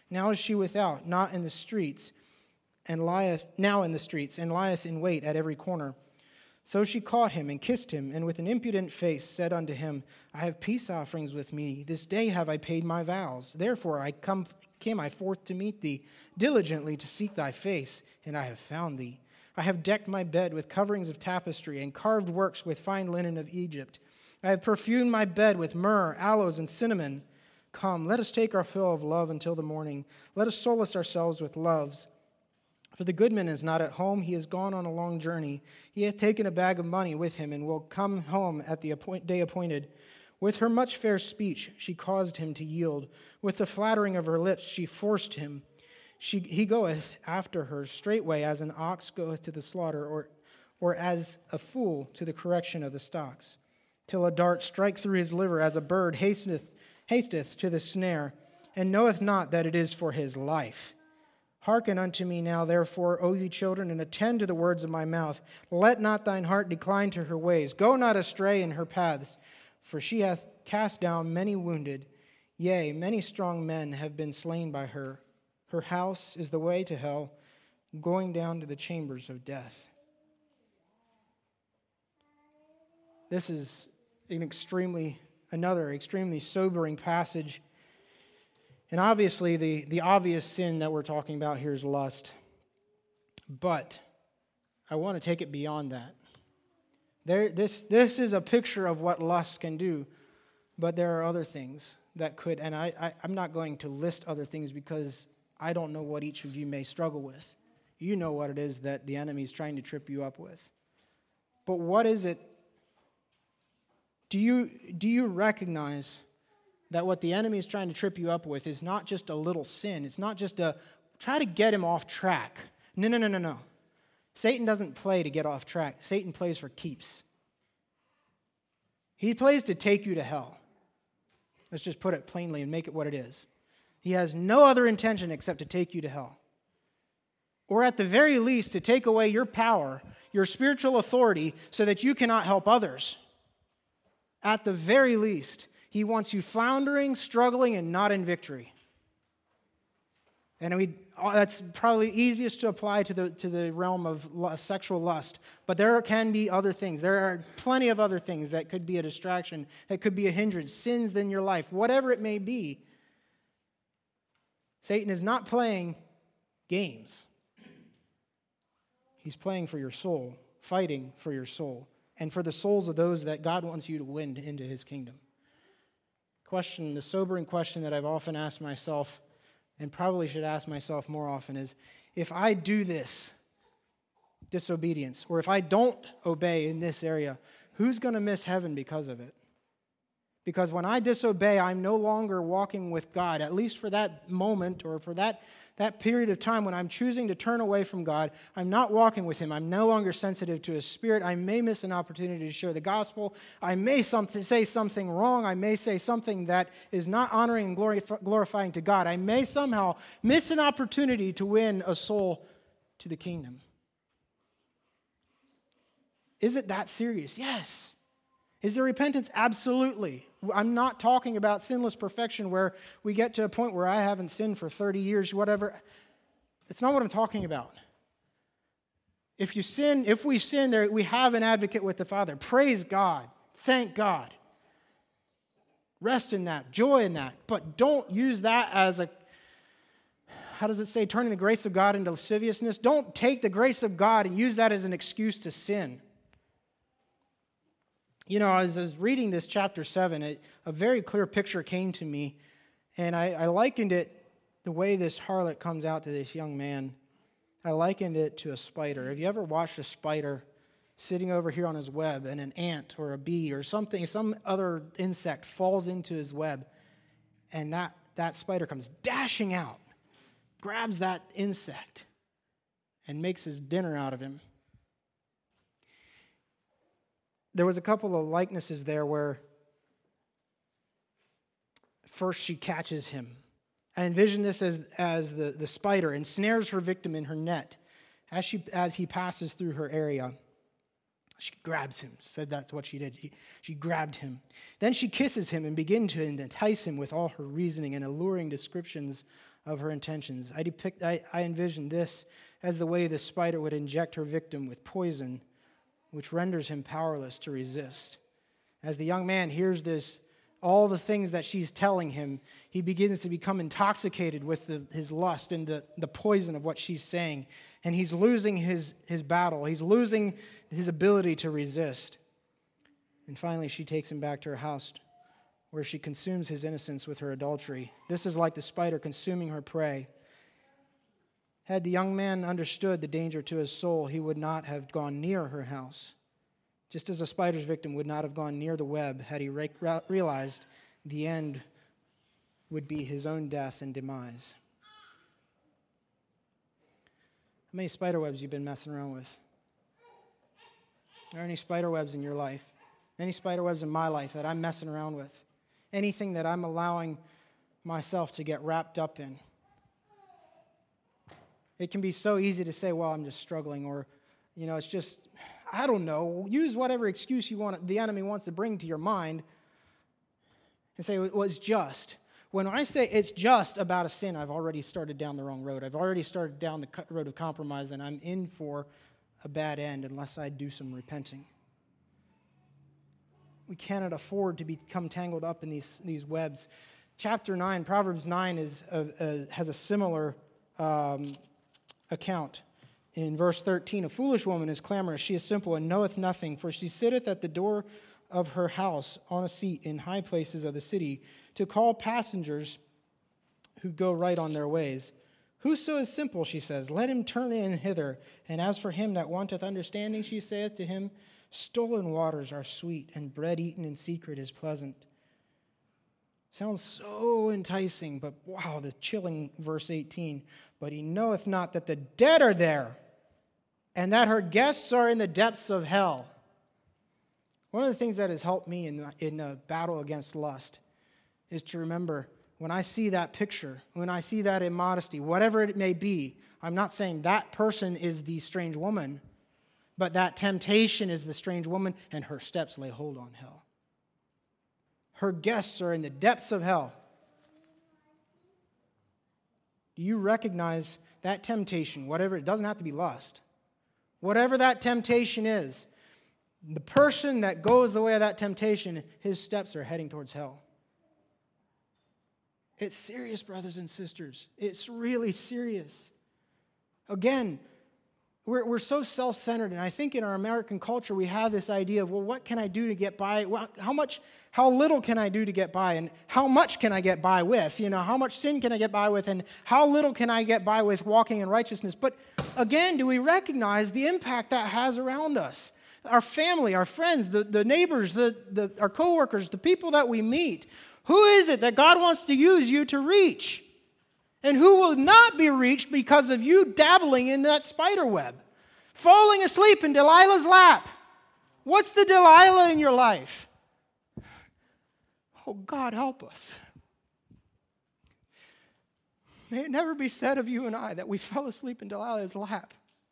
Now is she without, not in the streets, and lieth now in the streets, and lieth in wait at every corner. So she caught him and kissed him, and with an impudent face said unto him, I have peace offerings with me. This day have I paid my vows. Therefore I come came I forth to meet thee, diligently to seek thy face, and I have found thee. I have decked my bed with coverings of tapestry, and carved works with fine linen of Egypt. I have perfumed my bed with myrrh, aloes, and cinnamon. Come, let us take our fill of love until the morning. Let us solace ourselves with loves. For the goodman is not at home, he is gone on a long journey. He hath taken a bag of money with him, and will come home at the appoint- day appointed. With her much fair speech she caused him to yield. With the flattering of her lips she forced him. She, he goeth after her straightway as an ox goeth to the slaughter, or, or as a fool to the correction of the stocks, till a dart strike through his liver, as a bird hasteth, hasteth to the snare, and knoweth not that it is for his life. Hearken unto me now, therefore, O ye children, and attend to the words of my mouth. Let not thine heart decline to her ways. Go not astray in her paths, for she hath cast down many wounded. Yea, many strong men have been slain by her. Her house is the way to hell, going down to the chambers of death. This is an extremely, another extremely sobering passage. And obviously, the, the obvious sin that we're talking about here is lust. But I want to take it beyond that. There, this, this is a picture of what lust can do, but there are other things that could, and I, I, I'm not going to list other things because I don't know what each of you may struggle with. You know what it is that the enemy is trying to trip you up with. But what is it? Do you, do you recognize that what the enemy is trying to trip you up with is not just a little sin? It's not just a, try to get him off track. No, no, no, no, no. Satan doesn't play to get off track. Satan plays for keeps. He plays to take you to hell. Let's just put it plainly and make it what it is. He has no other intention except to take you to hell. Or at the very least, to take away your power, your spiritual authority, so that you cannot help others. At the very least, he wants you floundering, struggling, and not in victory. And we, that's probably easiest to apply to the, to the realm of lust, sexual lust. But there can be other things. There are plenty of other things that could be a distraction, that could be a hindrance, sins in your life, whatever it may be. Satan is not playing games. He's playing for your soul, fighting for your soul, and for the souls of those that God wants you to win into his kingdom. Question, the sobering question that I've often asked myself, and probably should ask myself more often, is if I do this, disobedience, or if I don't obey in this area, who's going to miss heaven because of it? Because when I disobey, I'm no longer walking with God, at least for that moment or for that, that period of time when I'm choosing to turn away from God. I'm not walking with him. I'm no longer sensitive to his spirit. I may miss an opportunity to share the gospel. I may something, say something wrong. I may say something that is not honoring and glorif- glorifying to God. I may somehow miss an opportunity to win a soul to the kingdom. Is it that serious? Yes. Is there repentance? Absolutely. I'm not talking about sinless perfection where we get to a point where I haven't sinned for thirty years, whatever. That's not what I'm talking about. If you sin, if we sin, there we have an advocate with the Father. Praise God. Thank God. Rest in that. Joy in that. But don't use that as a, how does it say, turning the grace of God into lasciviousness? Don't take the grace of God and use that as an excuse to sin. You know, as I was reading this chapter seven, it, a very clear picture came to me, and I, I likened it, the way this harlot comes out to this young man, I likened it to a spider. Have you ever watched a spider sitting over here on his web, and an ant or a bee or something, some other insect falls into his web, and that, that spider comes dashing out, grabs that insect, and makes his dinner out of him? There was a couple of likenesses there where first she catches him. I envision this as, as the, the spider ensnares her victim in her net as, she, as he passes through her area. She grabs him, said that's what she did. She, she grabbed him. Then she kisses him and begins to entice him with all her reasoning and alluring descriptions of her intentions. I depict, I, I envision this as the way the spider would inject her victim with poison, which renders him powerless to resist. As the young man hears this, all the things that she's telling him, he begins to become intoxicated with the, his lust and the, the poison of what she's saying. And he's losing his, his battle. He's losing his ability to resist. And finally, she takes him back to her house, where she consumes his innocence with her adultery. This is like the spider consuming her prey. Had the young man understood the danger to his soul, he would not have gone near her house, just as a spider's victim would not have gone near the web had he re- realized the end would be his own death and demise. How many spider webs you've been messing around with? Are there any spider webs in your life? Any spider webs in my life that I'm messing around with? Anything that I'm allowing myself to get wrapped up in? It can be so easy to say, well, I'm just struggling, or, you know, it's just, I don't know. Use whatever excuse you want, the enemy wants to bring to your mind and say, well, it's just. When I say it's just about a sin, I've already started down the wrong road. I've already started down the road of compromise, and I'm in for a bad end unless I do some repenting. We cannot afford to become tangled up in these, these webs. Chapter nine, Proverbs nine, is a, a, has a similar um, account. In verse thirteen, a foolish woman is clamorous. She is simple and knoweth nothing, for she sitteth at the door of her house on a seat in high places of the city to call passengers who go right on their ways. Whoso is simple, she says, let him turn in hither. And as for him that wanteth understanding, she saith to him, stolen waters are sweet, and bread eaten in secret is pleasant. Sounds so enticing, but wow, the chilling verse eighteen. But he knoweth not that the dead are there, and that her guests are in the depths of hell. One of the things that has helped me in the, in the battle against lust is to remember, when I see that picture, when I see that immodesty, whatever it may be, I'm not saying that person is the strange woman, but that temptation is the strange woman, and her steps lay hold on hell. Her guests are in the depths of hell. Do you recognize that temptation, whatever, it doesn't have to be lust. Whatever that temptation is, the person that goes the way of that temptation, his steps are heading towards hell. It's serious, brothers and sisters. It's really serious. Again, we're, we're so self-centered, and I think in our American culture we have this idea of, well, what can I do to get by? Well, how much, how little can I do to get by? And how much can I get by with? You know, how much sin can I get by with? And how little can I get by with walking in righteousness? But again, do we recognize the impact that has around us? Our family, our friends, the, the neighbors, the, the, our coworkers, the people that we meet. Who is it that God wants to use you to reach? And who will not be reached because of you dabbling in that spider web? Falling asleep in Delilah's lap. What's the Delilah in your life? Oh, God, help us. May it never be said of you and I that we fell asleep in Delilah's lap.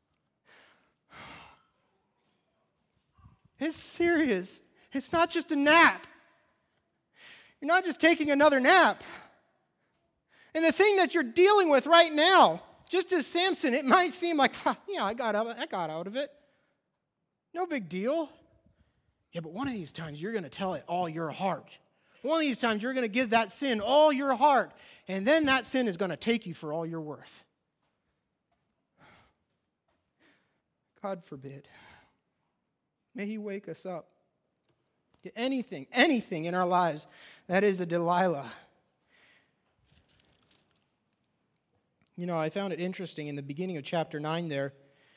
It's serious. It's not just a nap. You're not just taking another nap. And the thing that you're dealing with right now, just as Samson, it might seem like, yeah, I got out, I got out of it. No big deal. Yeah, but one of these times you're going to tell it all your heart. One of these times you're going to give that sin all your heart. And then that sin is going to take you for all you're worth. God forbid. May He wake us up to anything, anything in our lives that is a Delilah. You know, I found it interesting in the beginning of chapter nine there.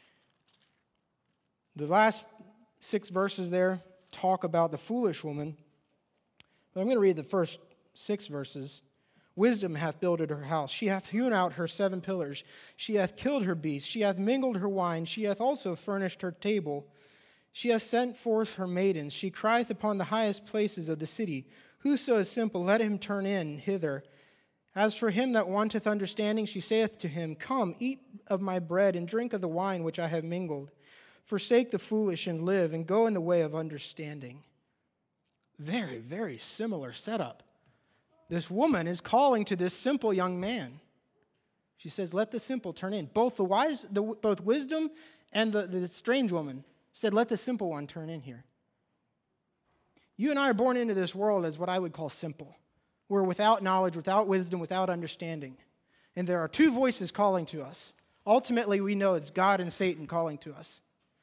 The last six verses there talk about the foolish woman. But I'm going to read the first six verses. Wisdom hath builded her house. She hath hewn out her seven pillars. She hath killed her beasts. She hath mingled her wine. She hath also furnished her table. She hath sent forth her maidens. She crieth upon the highest places of the city. Whoso is simple, let him turn in hither. As for him that wanteth understanding, she saith to him, come, eat of my bread, and drink of the wine which I have mingled. Forsake the foolish and live, and go in the way of understanding. Very, very similar setup. This woman is calling to this simple young man. She says, let the simple turn in. Both the wise, the, both wisdom and the, the strange woman said, let the simple one turn in here. You and I are born into this world as what I would call simple. We're without knowledge, without wisdom, without understanding. And there are two voices calling to us. Ultimately, we know it's God and Satan calling to us.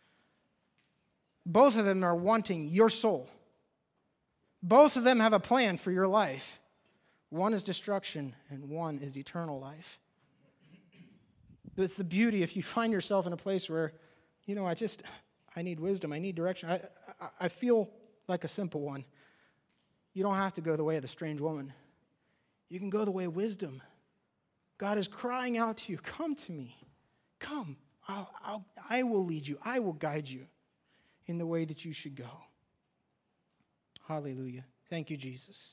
Both of them are wanting your soul. Both of them have a plan for your life. One is destruction, and one is eternal life. It's the beauty if you find yourself in a place where, you know, I just, I need wisdom, I need direction. I, I, I feel like a simple one. You don't have to go the way of the strange woman. You can go the way of wisdom. God is crying out to you, come to me. Come. I'll, I'll, I will lead you. I will guide you in the way that you should go. Hallelujah. Thank you, Jesus.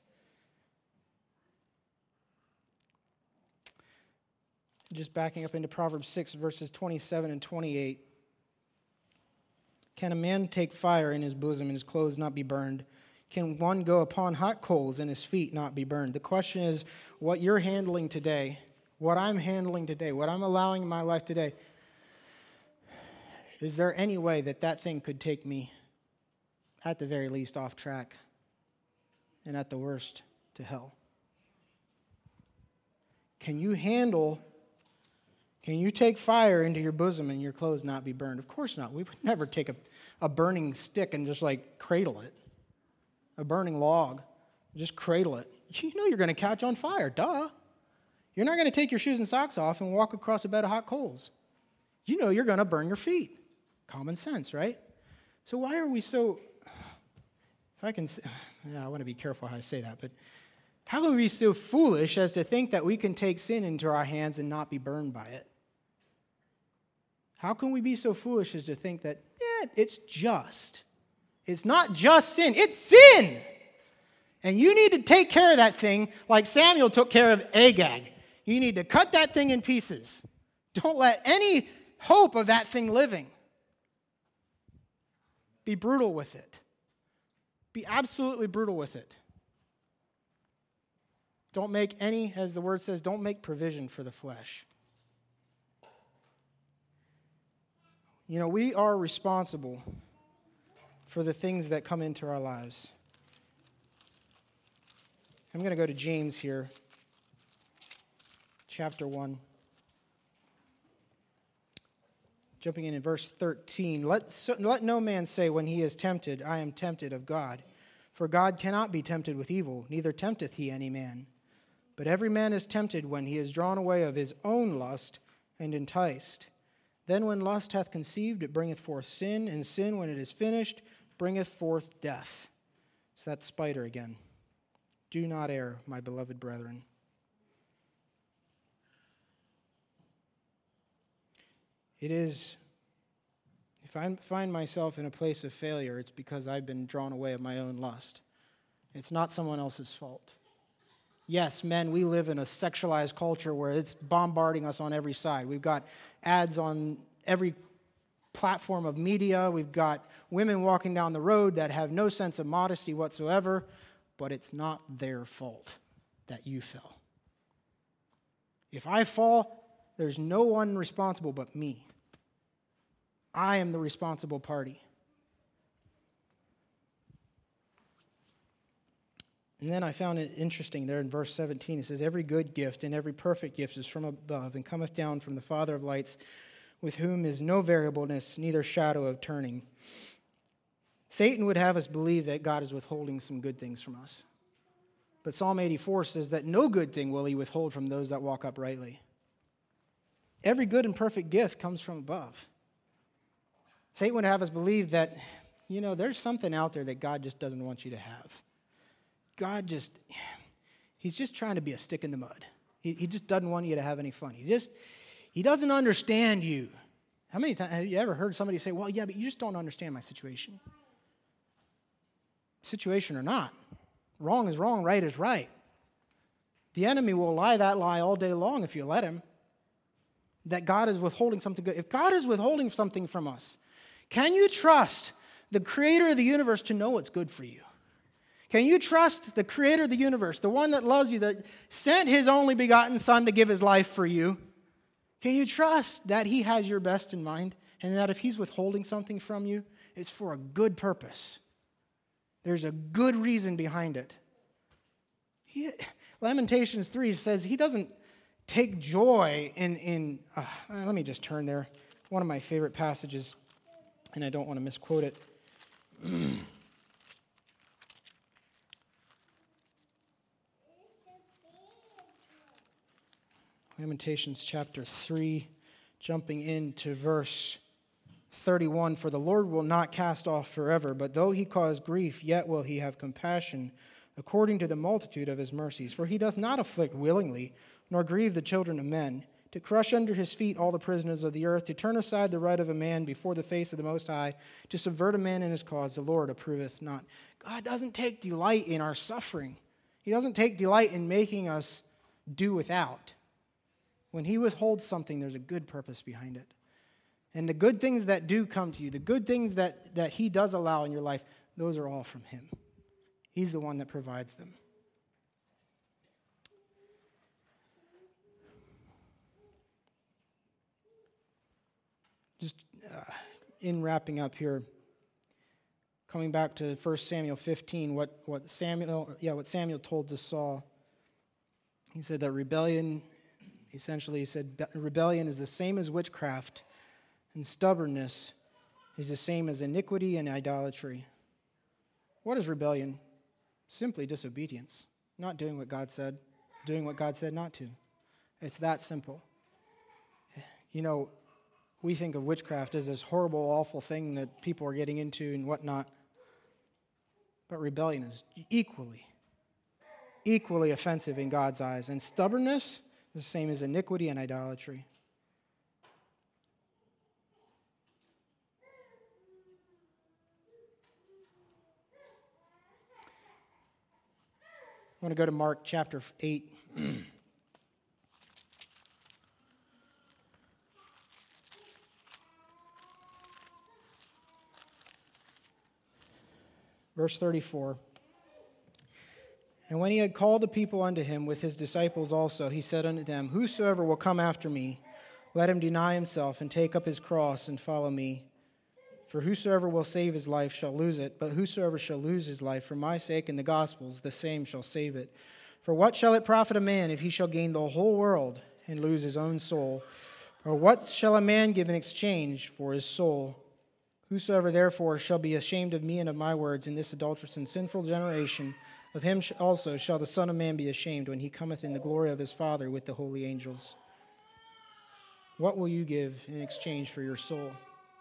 Just backing up into Proverbs six, verses twenty-seven and twenty-eight. Can a man take fire in his bosom and his clothes not be burned? Can one go upon hot coals and his feet not be burned? The question is, what you're handling today, what I'm handling today, what I'm allowing in my life today, is there any way that that thing could take me, at the very least, off track, and at the worst, to hell? Can you handle, can you take fire into your bosom and your clothes not be burned? Of course not. We would never take a, a burning stick and just like cradle it. A burning log, just cradle it. You know you're going to catch on fire, duh. You're not going to take your shoes and socks off and walk across a bed of hot coals. You know you're going to burn your feet. Common sense, right? So why are we so, if I can, yeah, I want to be careful how I say that, but how can we be so foolish as to think that we can take sin into our hands and not be burned by it? How can we be so foolish as to think that, yeah, it's just. It's not just sin, it's sin. And you need to take care of that thing like Samuel took care of Agag. You need to cut that thing in pieces. Don't let any hope of that thing living. Be brutal with it. Be absolutely brutal with it. Don't make any, as the word says, don't make provision for the flesh. You know, we are responsible for the things that come into our lives. I'm going to go to James here, chapter one. Jumping in in verse thirteen, let, so, let no man say when he is tempted, I am tempted of God. For God cannot be tempted with evil, neither tempteth he any man. But every man is tempted when he is drawn away of his own lust and enticed. Then when lust hath conceived, it bringeth forth sin, and sin, when it is finished, bringeth forth death. So that's spider again. Do not err, my beloved brethren. It is, if I find myself in a place of failure, it's because I've been drawn away of my own lust. It's not someone else's fault. Yes, men, we live in a sexualized culture where it's bombarding us on every side. We've got ads on every platform of media. We've got women walking down the road that have no sense of modesty whatsoever, but it's not their fault that you fell. If I fall, there's no one responsible but me. I am the responsible party. And then I found it interesting there in verse seventeen. It says, every good gift and every perfect gift is from above and cometh down from the Father of lights, with whom is no variableness, neither shadow of turning. Satan would have us believe that God is withholding some good things from us. But Psalm eighty-four says that no good thing will he withhold from those that walk uprightly. Every good and perfect gift comes from above. Satan would have us believe that, you know, there's something out there that God just doesn't want you to have. God just, he's just trying to be a stick in the mud. He, he just doesn't want you to have any fun. He just, he doesn't understand you. How many times have you ever heard somebody say, well, yeah, but you just don't understand my situation? Situation or not, wrong is wrong, right is right. The enemy will lie that lie all day long if you let him, that God is withholding something good. If God is withholding something from us, Can you trust the creator of the universe to know what's good for you? Can you trust the creator of the universe, the one that loves you, that sent his only begotten son to give his life for you? Can you trust that he has your best in mind and that if he's withholding something from you, it's for a good purpose? There's a good reason behind it. He, Lamentations three says he doesn't take joy in, in uh, let me just turn there. One of my favorite passages, and I don't want to misquote it. Lamentations chapter three, jumping into verse thirty-one. For the Lord will not cast off forever, but though he cause grief, yet will he have compassion, according to the multitude of his mercies. For he doth not afflict willingly, nor grieve the children of men, to crush under his feet all the prisoners of the earth, to turn aside the right of a man before the face of the Most High, to subvert a man in his cause, the Lord approveth not. God doesn't take delight in our suffering. He doesn't take delight in making us do without. When he withholds something, there's a good purpose behind it. And the good things that do come to you, the good things that, that he does allow in your life, those are all from him. He's the one that provides them. Just uh, in wrapping up here, coming back to First Samuel fifteen, what, what Samuel yeah what Samuel told to Saul. He said that rebellion, essentially he said, rebellion is the same as witchcraft, and stubbornness is the same as iniquity and idolatry. What is rebellion? Simply disobedience. Not doing what God said, doing what God said not to. It's that simple. You know, we think of witchcraft as this horrible, awful thing that people are getting into and whatnot. But rebellion is equally, equally offensive in God's eyes. And stubbornness is the same as iniquity and idolatry. I want to go to Mark chapter eight. Verse thirty-four. And when he had called the people unto him with his disciples also, he said unto them, Whosoever will come after me, let him deny himself and take up his cross and follow me. For whosoever will save his life shall lose it, but whosoever shall lose his life for my sake and the gospel's, the same shall save it. For what shall it profit a man if he shall gain the whole world and lose his own soul? Or what shall a man give in exchange for his soul? Whosoever therefore shall be ashamed of me and of my words in this adulterous and sinful generation, of him also shall the Son of Man be ashamed when he cometh in the glory of his Father with the holy angels. What will you give in exchange for your soul?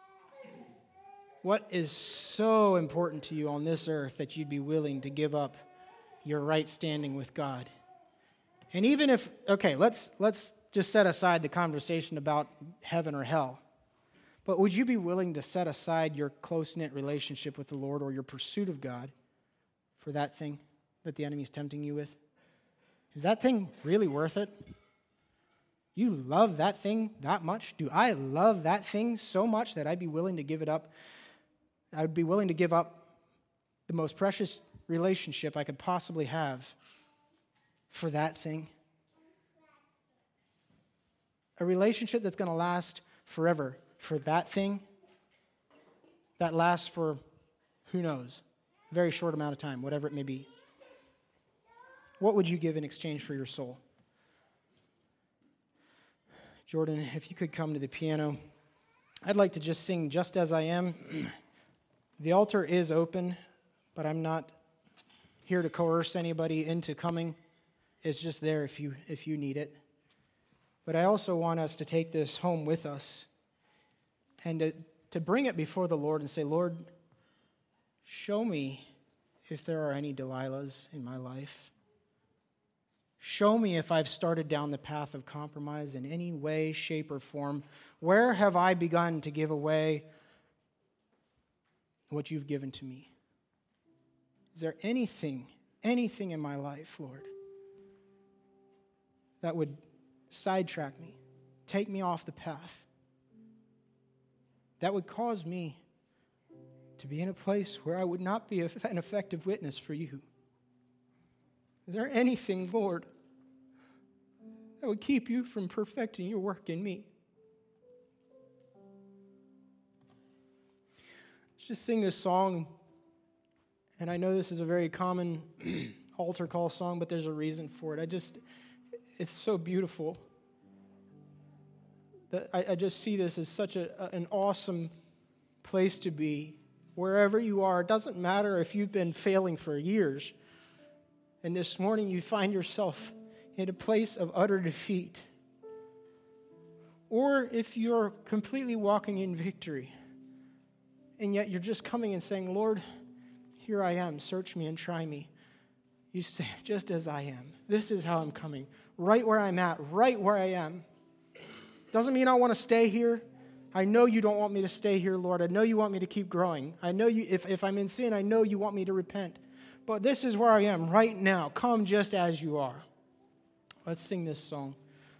What is so important to you on this earth that you'd be willing to give up your right standing with God? And even if, okay, let's let's just set aside the conversation about heaven or hell. But would you be willing to set aside your close-knit relationship with the Lord or your pursuit of God for that thing that the enemy is tempting you with? Is that thing really worth it? You love that thing that much? Do I love that thing so much that I'd be willing to give it up? I would be willing to give up the most precious relationship I could possibly have for that thing. A relationship that's going to last forever for that thing that lasts for, who knows, a very short amount of time, whatever it may be. What would you give in exchange for your soul? Jordan, if you could come to the piano, I'd like to just sing Just As I Am. The altar is open, but I'm not here to coerce anybody into coming. It's just there if you if you need it. But I also want us to take this home with us and to, to bring it before the Lord and say, Lord, show me if there are any Delilahs in my life. Show me if I've started down the path of compromise in any way, shape, or form. Where have I begun to give away what you've given to me? Is there anything, anything in my life, Lord, that would sidetrack me, take me off the path, that would cause me to be in a place where I would not be an effective witness for you? Is there anything, Lord, that would keep you from perfecting your work in me? Let's just sing this song. And I know this is a very common altar call song, but there's a reason for it. I just, it's so beautiful. That I, I just see this as such a, an awesome place to be. Wherever you are, it doesn't matter if you've been failing for years, and this morning you find yourself in a place of utter defeat, or if you're completely walking in victory, and yet you're just coming and saying, Lord, here I am, search me and try me. You say, just as I am. This is how I'm coming, right where I'm at, right where I am. Doesn't mean I want to stay here. I know you don't want me to stay here, Lord. I know you want me to keep growing. I know you, if, if I'm in sin, I know you want me to repent. But this is where I am right now. Come just as you are. Let's sing this song.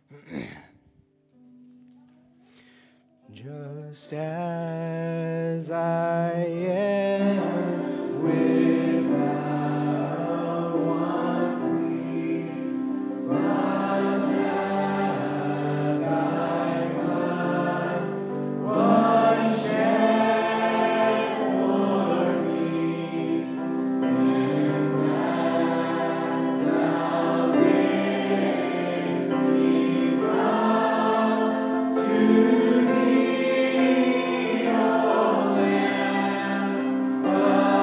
Just as I am without one plea, but that thy blood was shed for me, and that thou bidst me come to thee, O Lamb of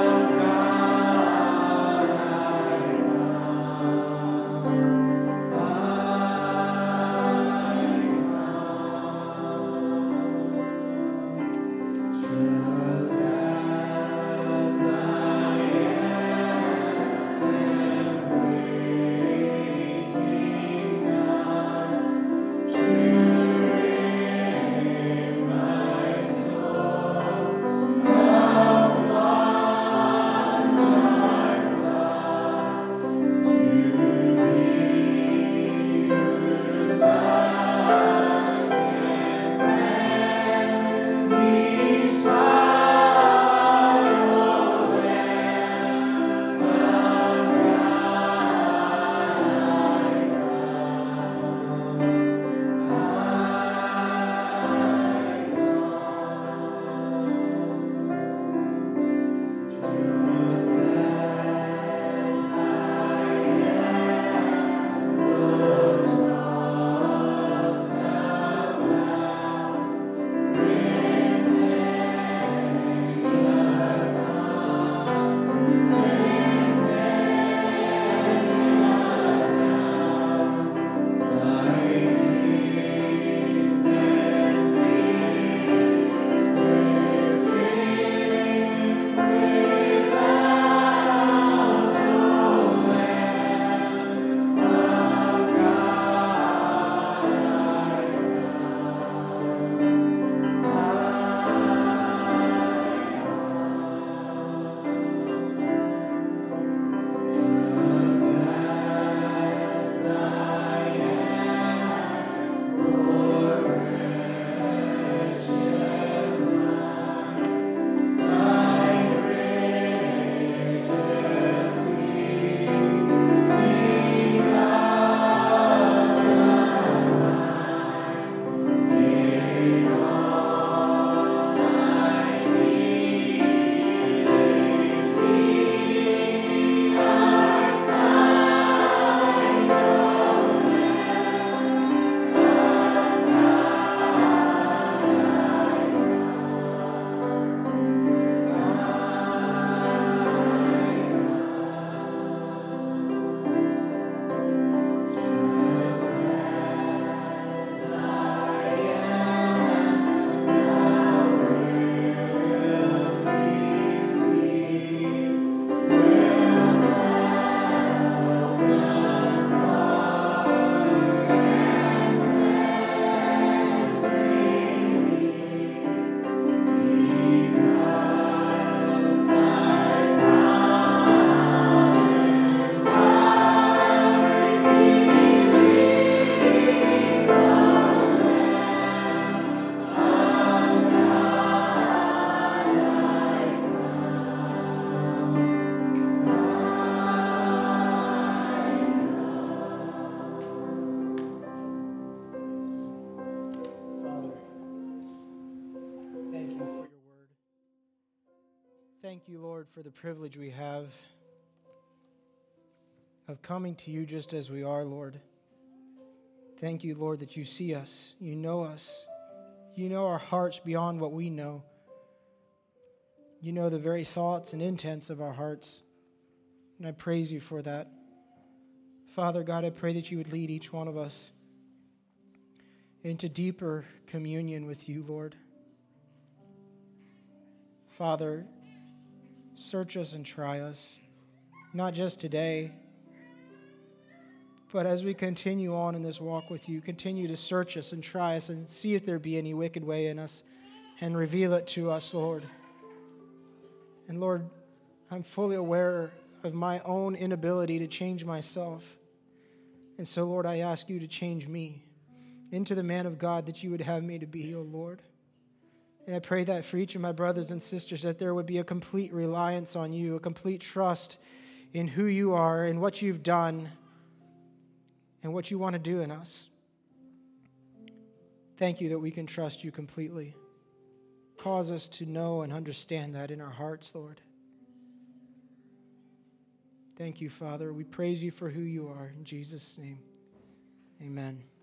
Thank you, Lord, for the privilege we have of coming to you just as we are, Lord. Thank you, Lord, that you see us, you know us, you know our hearts beyond what we know. You know the very thoughts and intents of our hearts, and I praise you for that. Father God, I pray that you would lead each one of us into deeper communion with you, Lord. Father, search us and try us, not just today, but as we continue on in this walk with you, continue to search us and try us and see if there be any wicked way in us and reveal it to us, Lord. And Lord, I'm fully aware of my own inability to change myself. And so, Lord, I ask you to change me into the man of God that you would have me to be, O Lord. And I pray that for each of my brothers and sisters, that there would be a complete reliance on you, a complete trust in who you are and what you've done and what you want to do in us. Thank you that we can trust you completely. Cause us to know and understand that in our hearts, Lord. Thank you, Father. We praise you for who you are. In Jesus' name, amen.